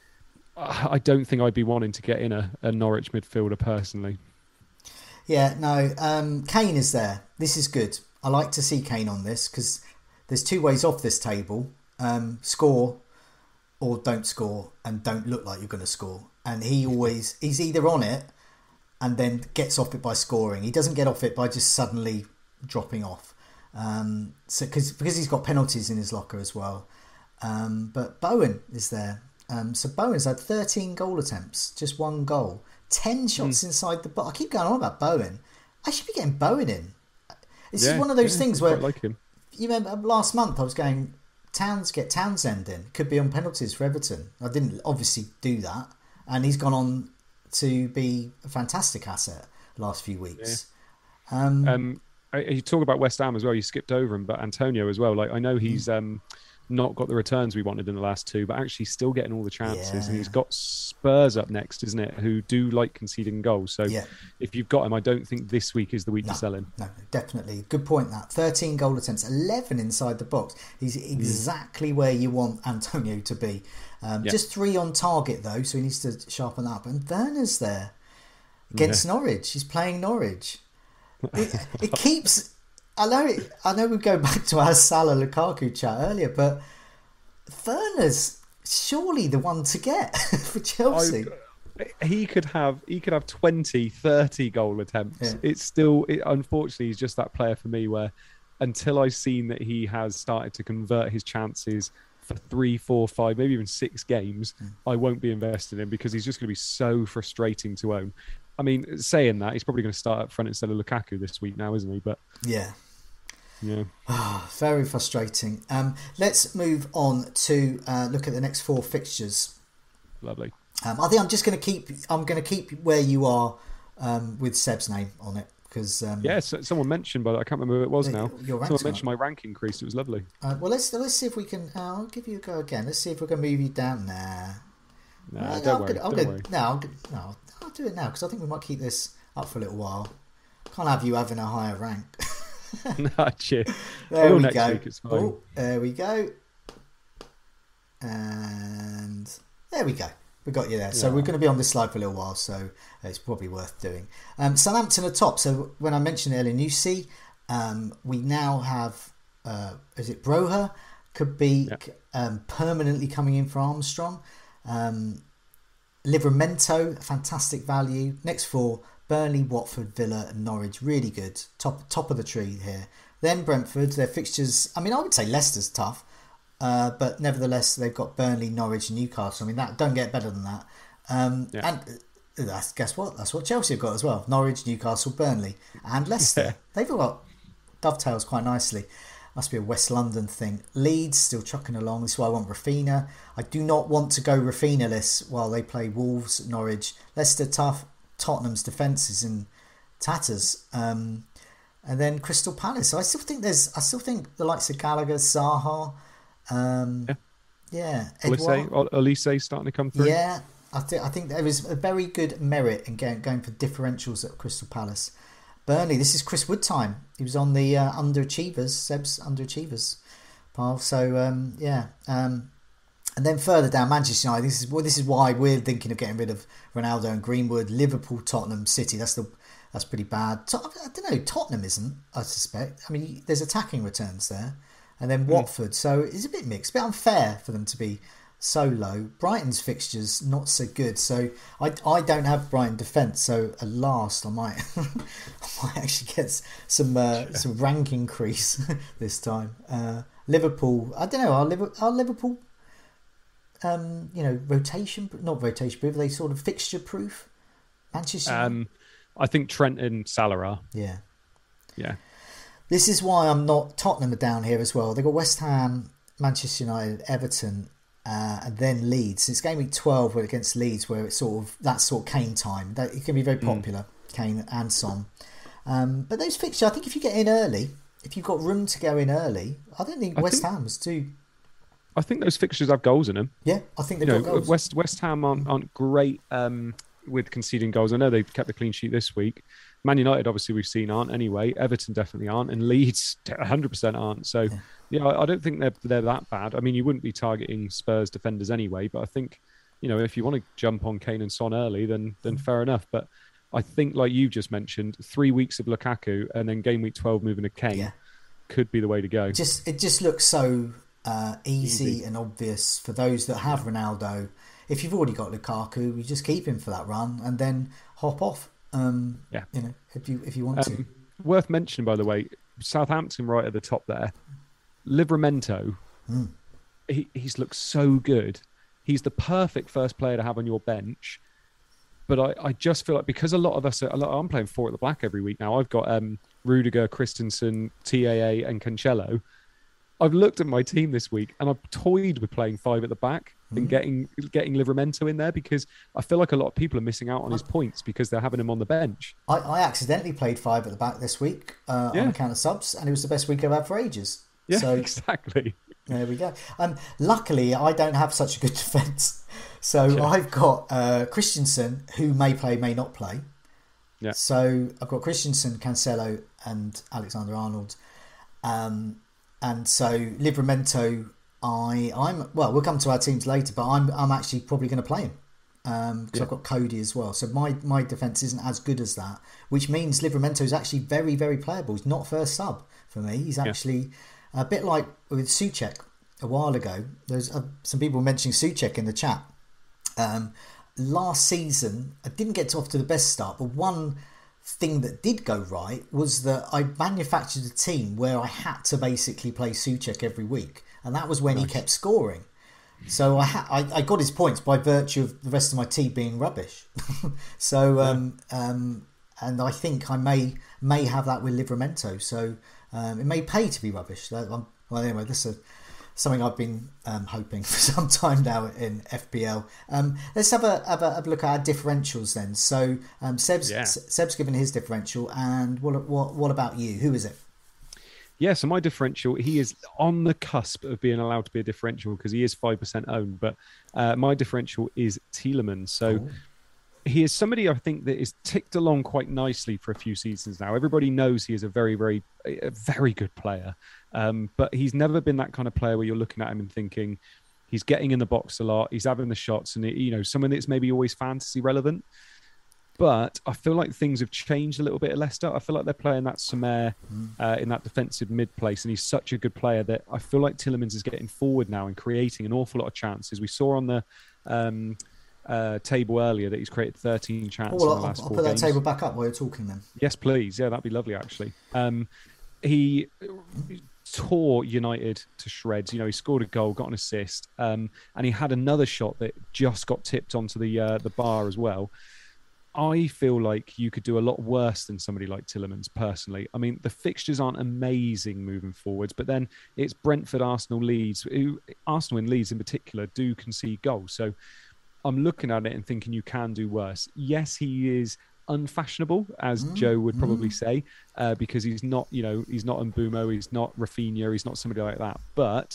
I don't think I'd be wanting to get in a, a Norwich midfielder personally. Yeah, no, um, Kane is there. This is good. I like to see Kane on this because there's two ways off this table: um, score or don't score, and don't look like you're going to score. And he always he's either on it. And then gets off it by scoring. He doesn't get off it by just suddenly dropping off. Um, so cause, because he's got penalties in his locker as well. Um, but Bowen is there. Um, so Bowen's had thirteen goal attempts, just one goal. ten shots mm. inside the box. I keep going on about Bowen. I should be getting Bowen in. It's yeah, one of those yeah, things where... like him. You remember last month I was going, Towns get Townsend in. Could be on penalties for Everton. I didn't obviously do that. And he's gone on... to be a fantastic asset last few weeks. Yeah. Um, um, you talk about West Ham as well. You skipped over him, but Antonio as well. Like I know he's um, not got the returns we wanted in the last two, but actually still getting all the chances. Yeah. And he's got Spurs up next, isn't it? Who do like conceding goals. So Yeah. if you've got him, I don't think this week is the week No, to sell him. no, definitely. Good point, that. thirteen goal attempts, eleven inside the box. He's exactly where you want Antonio to be. Um, Yeah. Just three on target, though, so he needs to sharpen that up. And Werner's there against Norwich. He's playing Norwich. It, it keeps... I know it, I know we go back to our Salah Lukaku chat earlier, but Werner's surely the one to get for Chelsea. I, he could have he could have twenty, thirty goal attempts. Yeah. It's still, it, unfortunately, he's just that player for me where until I've seen that he has started to convert his chances for three, four, five, maybe even six games, mm. I won't be invested in, because he's just going to be so frustrating to own. I mean, saying that, he's probably going to start up front instead of Lukaku this week now, isn't he? But yeah. Yeah. Oh, very frustrating. Um, let's move on to uh, look at the next four fixtures. Lovely. Um, I think I'm just going to keep. I'm going to keep where you are um, with Seb's name on it, because um, yeah, so, someone mentioned, but I can't remember who it was now. Your someone mentioned my rank increased. It was lovely. Uh, well, let's let's see if we can. Uh, I'll give you a go again. Let's see if we can move you down there. Nah, uh, don't I'm worry. Gonna, I'm don't gonna, worry. No, I'm gonna, no, I'll do it now, because I think we might keep this up for a little while. Can't have you having a higher rank. Nah, cheers. There we next go. Week, it's fine. Oh, there we go. And there we go. We got you there. So Yeah. we're going to be on this slide for a little while, so it's probably worth doing. Um, Southampton are top. So when I mentioned earlier, you see, um, we now have, uh, is it Broha? Could be Yeah. um, permanently coming in for Armstrong. Um, Livramento, fantastic value. Next four, Burnley, Watford, Villa and Norwich, really good. Top top of the tree here. Then Brentford, their fixtures, I mean, I would say Leicester's tough, uh, but nevertheless, they've got Burnley, Norwich and Newcastle. I mean, that don't get better than that. Um, Yeah. And that's, guess what? That's what Chelsea have got as well. Norwich, Newcastle, Burnley and Leicester. Yeah. They've all got dovetails quite nicely. Must be a West London thing. Leeds still chucking along. This is why I want Rafinha. I do not want to go Rafinha-less while they play Wolves, Norwich. Leicester tough. Tottenham's defence is in tatters. Um, and then Crystal Palace. So I still think there's. I still think the likes of Gallagher, Zaha, um, Yeah. yeah, Elise, Edouard. Elise starting to come through. Yeah, I think I think there is a very good merit in going, going for differentials at Crystal Palace. Burnley, this is Chris Wood time. He was on the uh, underachievers, Seb's underachievers pile. So um, yeah, um, and then further down, Manchester United. This is well, this is why we're thinking of getting rid of Ronaldo and Greenwood. Liverpool, Tottenham, City. That's the that's pretty bad. To- I don't know. Tottenham isn't. I suspect. I mean, there's attacking returns there, and then Watford. So it's a bit mixed, a bit unfair for them to be so low. Brighton's fixtures not so good, so I, I don't have Brighton defence, so at last I might I might actually get some uh, some rank increase this time. Uh, Liverpool, I don't know, are Liverpool, are Liverpool um, you know, rotation, not rotation proof, are they sort of fixture proof? Manchester Um, I think Trent and Salah are. Yeah. Yeah. This is why I'm not. Tottenham are down here as well. They've got West Ham, Manchester United, Everton, uh, and then Leeds. It's game week twelve where against Leeds, where it's sort of that sort of Kane time. That, it can be very popular, mm. Kane and Son. Um, but those fixtures, I think if you get in early, if you've got room to go in early, I don't think I West think, Ham's too. I think those fixtures have goals in them. Yeah, I think they've you got know, goals. West West Ham aren't, aren't great um, with conceding goals. I know they've kept the clean sheet this week. Man United, obviously, we've seen aren't anyway. Everton definitely aren't, and Leeds one hundred percent aren't. So, yeah, yeah I, I don't think they're they're that bad. I mean, you wouldn't be targeting Spurs defenders anyway, but I think, you know, if you want to jump on Kane and Son early, then then fair enough. But I think, like you just mentioned, three weeks of Lukaku and then game week twelve moving to Kane yeah. could be the way to go. Just it just looks so uh, easy, Easy and obvious for those that have Ronaldo. If you've already got Lukaku, you just keep him for that run and then hop off. Um, yeah, you know, if you if you want um, to. Worth mentioning, by the way, Southampton right at the top there. Livramento, mm. he he's looked so good. He's the perfect first player to have on your bench. But I, I just feel like because a lot of us are, I'm playing four at the black every week now. I've got um, Rudiger, Christensen, T A A, and Cancelo. I've looked at my team this week and I've toyed with playing five at the back mm. and getting getting Livramento in there because I feel like a lot of people are missing out on his points because they're having him on the bench. I, I accidentally played five at the back this week uh, yeah. on account of subs, and it was the best week I've had for ages. Yeah, so, exactly. There we go. Um, luckily, I don't have such a good defence. So Yeah. I've got uh, Christensen, who may play, may not play. Yeah. So I've got Christensen, Cancelo and Alexander-Arnold. Um, and so Livramento, I, I'm well. We'll come to our teams later, but I'm I'm actually probably going to play him because Yeah. I've got Cody as well. So my my defence isn't as good as that, which means Livramento is actually very very playable. He's not first sub for me. He's actually a bit like with Souček a while ago. There's uh, some people mentioning Souček in the chat. Um, last season, I didn't get off to the best start, but one thing that did go right was that I manufactured a team where I had to basically play Souček every week, and that was when nice. He kept scoring. So I, ha- I I got his points by virtue of the rest of my team being rubbish. so um, yeah. um, and I think I may may have that with Livramento. So um, it may pay to be rubbish. Well, anyway, this is a, something I've been um, hoping for some time now in F P L. Um, let's have a, have a have a look at our differentials then. So um, Seb's yeah. Seb's given his differential, and what what what about you? Who is it? Yeah, so my differential, he is on the cusp of being allowed to be a differential because he is five percent owned, but uh, my differential is Tielemans. So oh. he is somebody I think that is ticked along quite nicely for a few seasons now. Everybody knows he is a very, very, a very good player, um, but he's never been that kind of player where you're looking at him and thinking he's getting in the box a lot, he's having the shots, and, it, you know, someone that's maybe always fantasy relevant. But I feel like things have changed a little bit at Leicester. I feel like they're playing that Somer uh, in that defensive mid place, and he's such a good player that I feel like Tielemans is getting forward now and creating an awful lot of chances. We saw on the um, uh, table earlier that he's created thirteen chances oh, well, in the last I'll, I'll four put games. that table back up while you're talking then. Yes, please. Yeah, that'd be lovely, actually. Um, he tore United to shreds. You know, he scored a goal, got an assist, um, and he had another shot that just got tipped onto the uh, the bar as well. I feel like you could do a lot worse than somebody like Tielemans, personally. I mean, the fixtures aren't amazing moving forwards, but then it's Brentford, Arsenal, Leeds. Who, Arsenal and Leeds in particular do concede goals. So I'm looking at it and thinking you can do worse. Yes, he is unfashionable, as mm, Joe would probably mm. say, uh, because he's not, you know, he's not Mbumo, he's not Rafinha, he's not somebody like that. But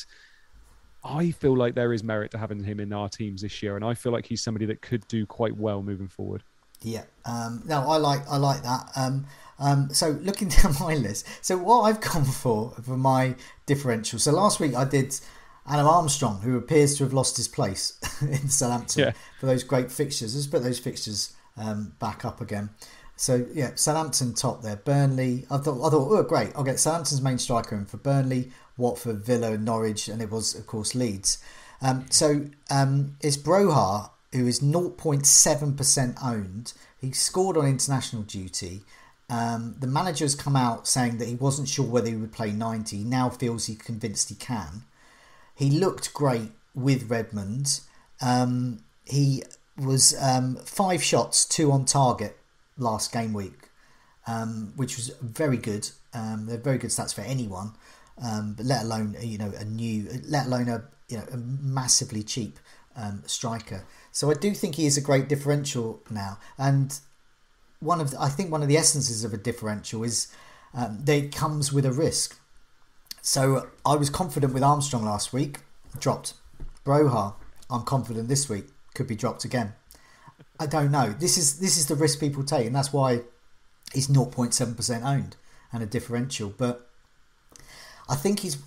I feel like there is merit to having him in our teams this year, and I feel like he's somebody that could do quite well moving forward. Yeah, um, no, I like I like that. Um, um, so looking down my list, so what I've gone for for my differential. So last week I did Adam Armstrong, who appears to have lost his place in Southampton yeah. for those great fixtures. Let's put those fixtures um, back up again. So yeah, Southampton top there. Burnley. I thought I thought oh great. I'll get Southampton's main striker in for Burnley, Watford, Villa, Norwich, and it was of course Leeds. Um, so um, it's Broha, who is zero point seven percent owned. He scored on international duty. Um, the manager has come out saying that he wasn't sure whether he would play ninety. He now feels he's convinced he can. He looked great with Redmond. Um, he was um, five shots, two on target last game week, um, which was very good. Um, they're very good stats for anyone, um, but let alone you know a new, let alone a you know a massively cheap um, striker. So I do think he is a great differential now, and one of the, I think one of the essences of a differential is um, that it comes with a risk. So I was confident with Armstrong last week, dropped. Broha, I'm confident this week, could be dropped again. I don't know. This is this is the risk people take, and that's why he's zero point seven percent owned and a differential. But I think he's.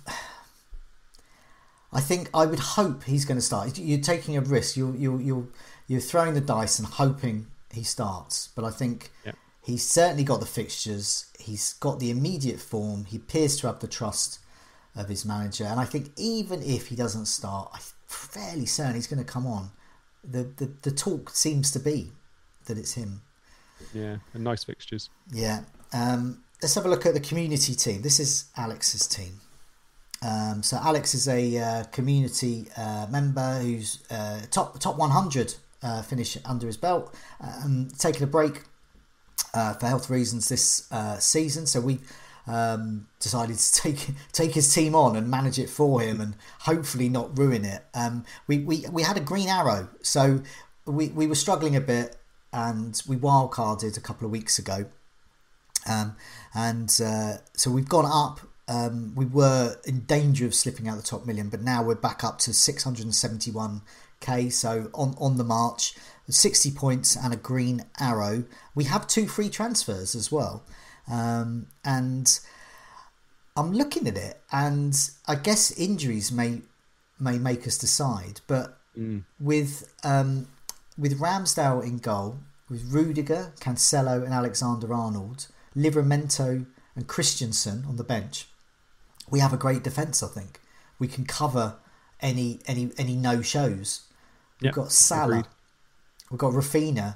I think I would hope he's going to start. You're taking a risk. You're you you you're throwing the dice and hoping he starts. But I think yeah. he's certainly got the fixtures. He's got the immediate form. He appears to have the trust of his manager. And I think even if he doesn't start, I'm fairly certain he's going to come on. The the the talk seems to be that it's him. Yeah, and nice fixtures. Yeah. Um, let's have a look at the community team. This is Alex's team. Um, so Alex is a uh, community uh, member who's uh, top top one hundred uh, finish under his belt, um, taking a break uh, for health reasons this uh, season. So we um, decided to take take his team on and manage it for him, and hopefully not ruin it. Um, we we we had a green arrow, so we we were struggling a bit, and we wildcarded a couple of weeks ago, um, and uh, so we've gone up. um, we were in danger of slipping out the top million, but now we're back up to six hundred seventy-one k. So on, on the march, sixty points and a green arrow. We have two free transfers as well. Um, and I'm looking at it, and I guess injuries may may make us decide. But mm. with um, with Ramsdale in goal, with Rudiger, Cancelo and Alexander-Arnold, Livramento and Christensen on the bench, we have a great defence, I think. We can cover any any any no-shows. We've yep, got Salah. Agreed. We've got Rafinha.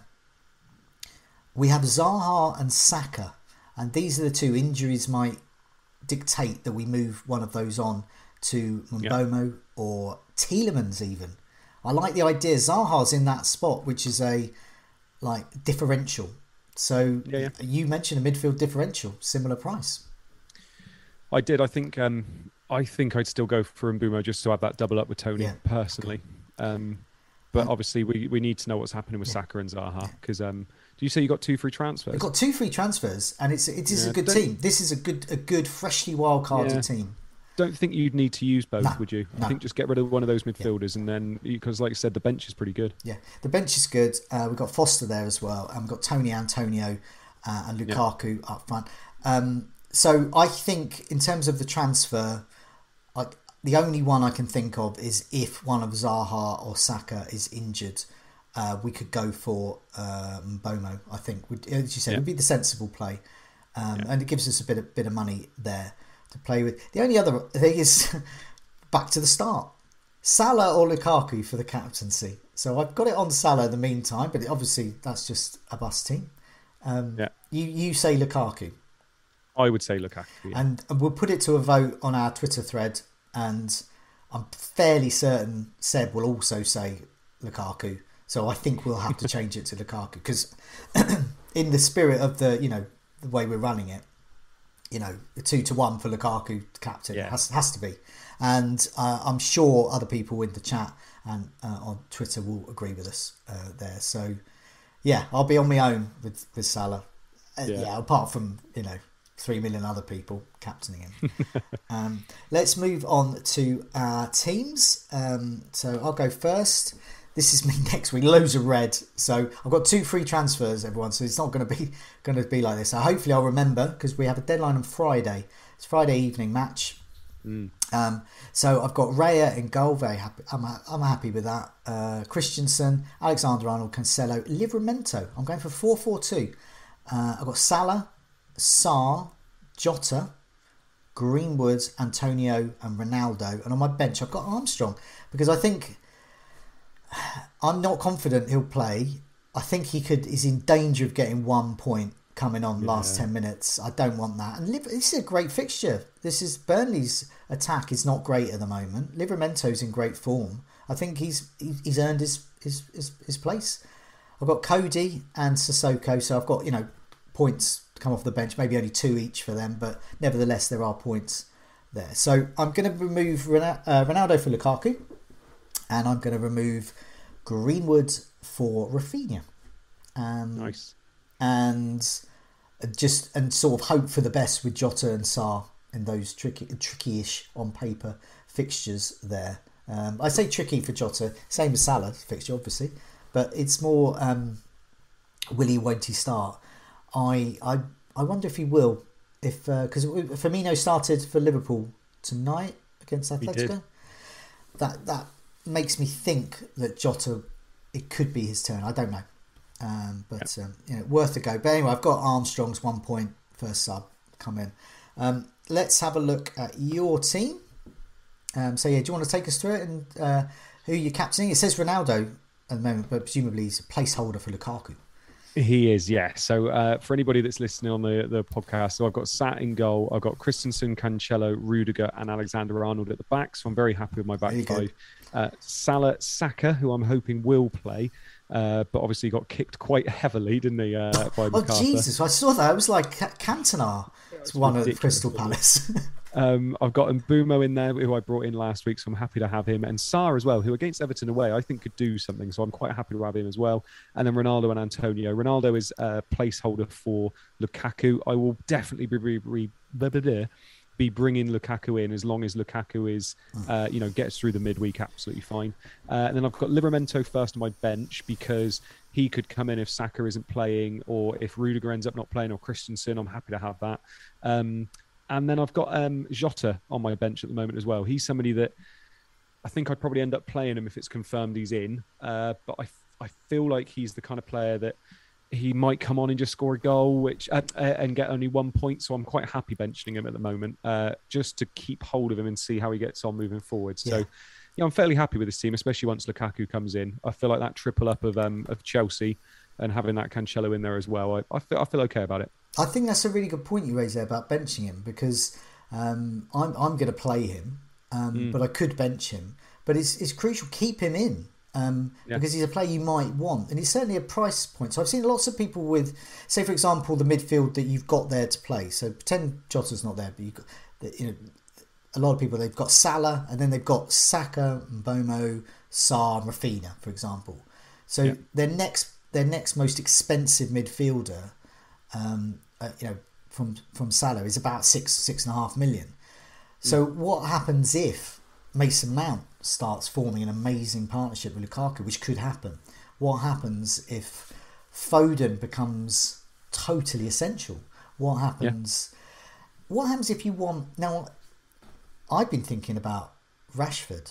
We have Zaha and Saka. And these are the two. Injuries might dictate that we move one of those on to Mbeumo yep. or Tielemans even. I like the idea. Zaha's in that spot, which is a like differential. So yeah, yeah. you mentioned a midfield differential, similar price. I did. I think um, I think I'd still go for Mbeumo just to have that double up with Tony yeah. personally. Um, but um, obviously we, we need to know what's happening with yeah. Saka and Zaha because um, do you say you got two free transfers? We've got two free transfers, and it's it is yeah, a good team. This is a good a good freshly wildcarded yeah. team. Don't think you'd need to use both, no, would you? No. I think just get rid of one of those midfielders, yeah. and then because, like I said, the bench is pretty good. Yeah, the bench is good. Uh, we've got Foster there as well, and we've got Tony Antonio uh, and Lukaku yeah. up front. Um, so I think in terms of the transfer, like the only one I can think of is if one of Zaha or Saka is injured, uh, we could go for uh, Mbeumo. I think, would, as you said, yeah. would be the sensible play, um, yeah. and it gives us a bit of bit of money there to play with. The only other thing is back to the start. Salah or Lukaku for the captaincy. So I've got it on Salah in the meantime, but obviously that's just a bust team. Um, yeah. You you say Lukaku. I would say Lukaku. Yeah. And we'll put it to a vote on our Twitter thread, and I'm fairly certain Seb will also say Lukaku. So I think we'll have to change it to Lukaku because in the spirit of the, you know, the way we're running it, you know, two to one for Lukaku captain yeah. has has to be, and uh, I'm sure other people in the chat and uh, on Twitter will agree with us uh, there. So, yeah, I'll be on my own with with Salah. Uh, yeah. yeah, apart from you know three million other people captaining him. um, let's move on to our teams. Um, so I'll go first. This is me next week. Loads of red. So I've got two free transfers, everyone. So it's not going to be going to be like this. So hopefully I'll remember because we have a deadline on Friday. It's Friday evening match. Mm. Um, so I've got Raya in goal. Very happy. I'm I'm happy with that. Uh, Christensen, Alexander-Arnold, Cancelo, Livramento. I'm going for four four two. Uh, I've got Salah, Sarr, Jota, Greenwood, Antonio, and Ronaldo. And on my bench I've got Armstrong because I think. I'm not confident he'll play. I think he could. Is in danger of getting one point coming on yeah. last ten minutes. I don't want that. And this is a great fixture. This is Burnley's attack is not great at the moment. Livramento's in great form. I think he's he's earned his his his, his place. I've got Cody and Sissoko, so I've got you know points to come off the bench. Maybe only two each for them, but nevertheless there are points there. So I'm going to remove Ronaldo for Lukaku. And I'm going to remove Greenwood for Rafinha. Um, nice. And just and sort of hope for the best with Jota and Sarr in those tricky, tricky-ish on paper fixtures there. Um, I say tricky for Jota, same as Salah's fixture, obviously, but it's more um, will he, won't he start? I I I wonder if he will, if because uh, Firmino started for Liverpool tonight against Atletico. That that. Makes me think that Jota, it could be his turn. I don't know, um, but um, you know, worth a go. But anyway, I've got Armstrong's one point first sub come in. Um, let's have a look at your team. Um, so yeah, do you want to take us through it and uh, who you're captaining? It says Ronaldo at the moment, but presumably he's a placeholder for Lukaku. He is, yeah. So uh, for anybody that's listening on the, the podcast, so I've got Sat in goal. I've got Christensen, Cancelo, Rudiger and Alexander-Arnold at the back. So I'm very happy with my back five. Uh, Salah, Saka, who I'm hoping will play, uh, but obviously got kicked quite heavily, didn't he, uh, by MacArthur? Oh, Jesus. I saw that. It was like Cantona. It's one of Crystal Palace. Um, I've got Mbeumo in there, who I brought in last week, so I'm happy to have him. And Sarr as well, who against Everton away, I think could do something, so I'm quite happy to have him as well. And then Ronaldo and Antonio. Ronaldo is a placeholder for Lukaku. I will definitely be re- re- blah, blah, blah, be bringing Lukaku in as long as Lukaku is, uh, you know, gets through the midweek absolutely fine. Uh, and then I've got Livramento first on my bench because he could come in if Saka isn't playing, or if Rudiger ends up not playing, or Christensen. I'm happy to have that. Um, and then I've got um, Jota on my bench at the moment as well. He's somebody that I think I'd probably end up playing him if it's confirmed he's in. Uh, but I, I feel like he's the kind of player that he might come on and just score a goal, which uh, and get only one point. So I'm quite happy benching him at the moment, uh, just to keep hold of him and see how he gets on moving forward. So, yeah, yeah I'm fairly happy with this team, especially once Lukaku comes in. I feel like that triple up of um, of Chelsea and having that Cancelo in there as well, I, I feel I feel okay about it. I think that's a really good point you raised there about benching him, because um, I'm I'm going to play him, um, mm. but I could bench him. But it's it's crucial, keep him in. Um, yeah. Because he's a player you might want, and he's certainly a price point. So I've seen lots of people with, say for example, the midfield that you've got there to play. So pretend Jota's not there, but you've got, you know, a lot of people, they've got Salah, and then they've got Saka, Mbomo, Sarr, and Rafinha, for example. So yeah. their next their next most expensive midfielder, um, uh, you know, from from Salah is about six six and a half million. So mm. what happens if Mason Mount starts forming an amazing partnership with Lukaku, which could happen? What happens if Foden becomes totally essential? What happens? Yeah. What happens if you want? Now, I've been thinking about Rashford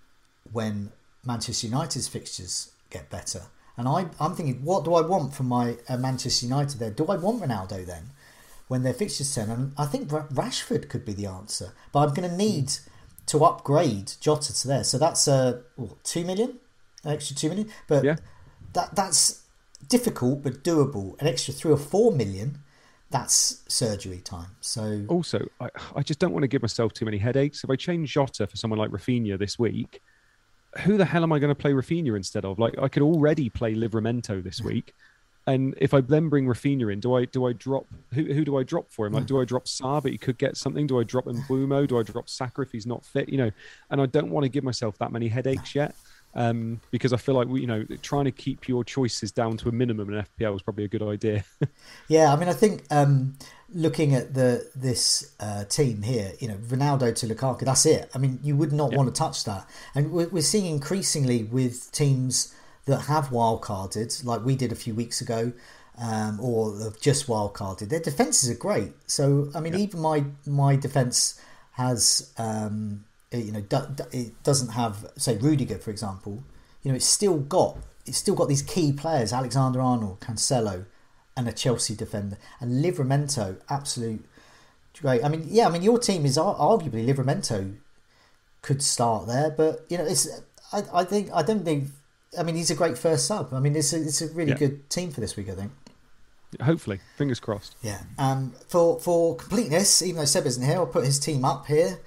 when Manchester United's fixtures get better, and I, I'm thinking, what do I want from my uh, Manchester United there? Do I want Ronaldo then when their fixtures turn? And I think Rashford could be the answer, but I'm going to need Mm. to upgrade Jota to there. So that's uh, what, two million, an extra two million. But yeah. that that's difficult but doable. An extra three or four million, that's surgery time. So also, I, I just don't want to give myself too many headaches. If I change Jota for someone like Rafinha this week, who the hell am I going to play Rafinha instead of? Like, I could already play Livramento this week. And if I then bring Rafinha in, do I do I drop who who do I drop for him? Like, do I drop Sarr, but he could get something? Do I drop Mbumo? Do I drop Saka if he's not fit? You know, and I don't want to give myself that many headaches yet, um, because I feel like we, you know, trying to keep your choices down to a minimum in F P L is probably a good idea. Yeah, I mean, I think um, looking at the this uh, team here, you know, Ronaldo to Lukaku, that's it. I mean, you would not yeah. want to touch that, and we're, we're seeing increasingly with teams that have wildcarded, like we did a few weeks ago, um, or have just wildcarded. Their defences are great. So, I mean, yeah. even my my defence has, um, you know, do, it doesn't have, say, Rudiger, for example. You know, it's still got it's still got these key players: Alexander-Arnold, Cancelo, and a Chelsea defender, and Livramento, absolute great. I mean, yeah, I mean, your team is arguably Livramento could start there, but you know, it's I, I think I don't think. I mean, he's a great first sub. I mean, it's a, it's a really yeah. good team for this week, I think. Hopefully. Fingers crossed. Yeah. Um, for for completeness, even though Seb isn't here, I'll put his team up here.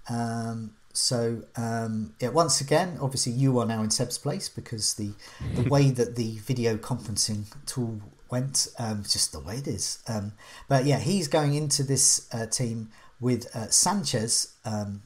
Um, so, um, yeah, once again, obviously you are now in Seb's place because the, the way that the video conferencing tool went, um, just the way it is. Um, but, yeah, he's going into this uh, team with uh, Sanchez um,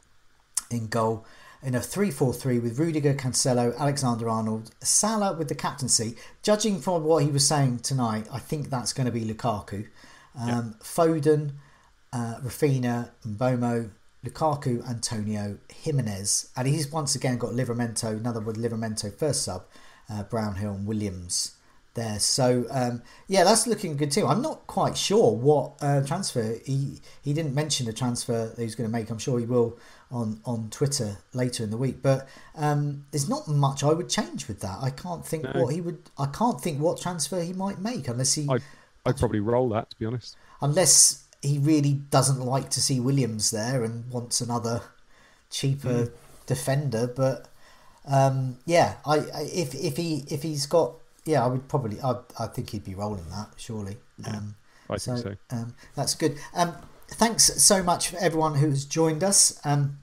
in goal, in a three four three with Rudiger, Cancelo, Alexander-Arnold, Salah with the captaincy. Judging from what he was saying tonight, I think that's going to be Lukaku. Um, yeah. Foden, uh, Rafinha, Mbomo, Lukaku, Antonio, Jimenez. And he's once again got Livramento, another with Livramento first sub, uh, Brownhill and Williams there. So, um, yeah, that's looking good too. I'm not quite sure what uh, transfer. He, he didn't mention the transfer that he's going to make. I'm sure he will on on Twitter later in the week, but um, there's not much I would change with that. I can't think no. what he would. I can't think what transfer he might make unless he. I'd, I'd probably roll that, to be honest. Unless he really doesn't like to see Williams there and wants another cheaper mm. defender. But um, yeah, I, I if if he if he's got yeah, I would probably I I think he'd be rolling that surely. Yeah, um, I think so. so. Um, that's good. Um, thanks so much for everyone who's joined us. Um,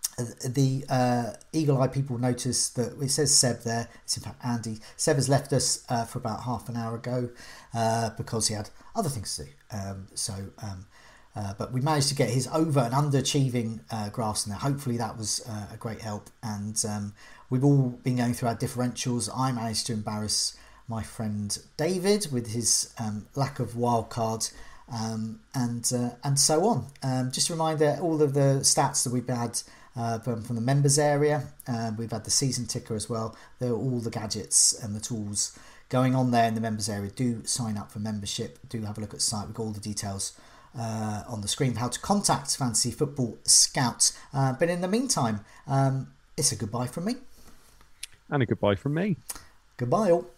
The uh, Eagle Eye people noticed that it says Seb there. It's in fact Andy. Seb has left us uh, for about half an hour ago uh, because he had other things to do. Um, so, um, uh, but we managed to get his over and underachieving uh, graphs in there. Hopefully that was uh, a great help. And um, we've all been going through our differentials. I managed to embarrass my friend David with his um, lack of wild cards. um, and uh, and so on. Um, just a reminder, all of the stats that we've had uh, from, from the members area, uh, we've had the season ticker as well. There are all the gadgets and the tools going on there in the members area. Do sign up for membership. Do have a look at the site. We've got all the details uh, on the screen, how to contact Fantasy Football Scouts. Uh, but in the meantime, um, it's a goodbye from me. And a goodbye from me. Goodbye all.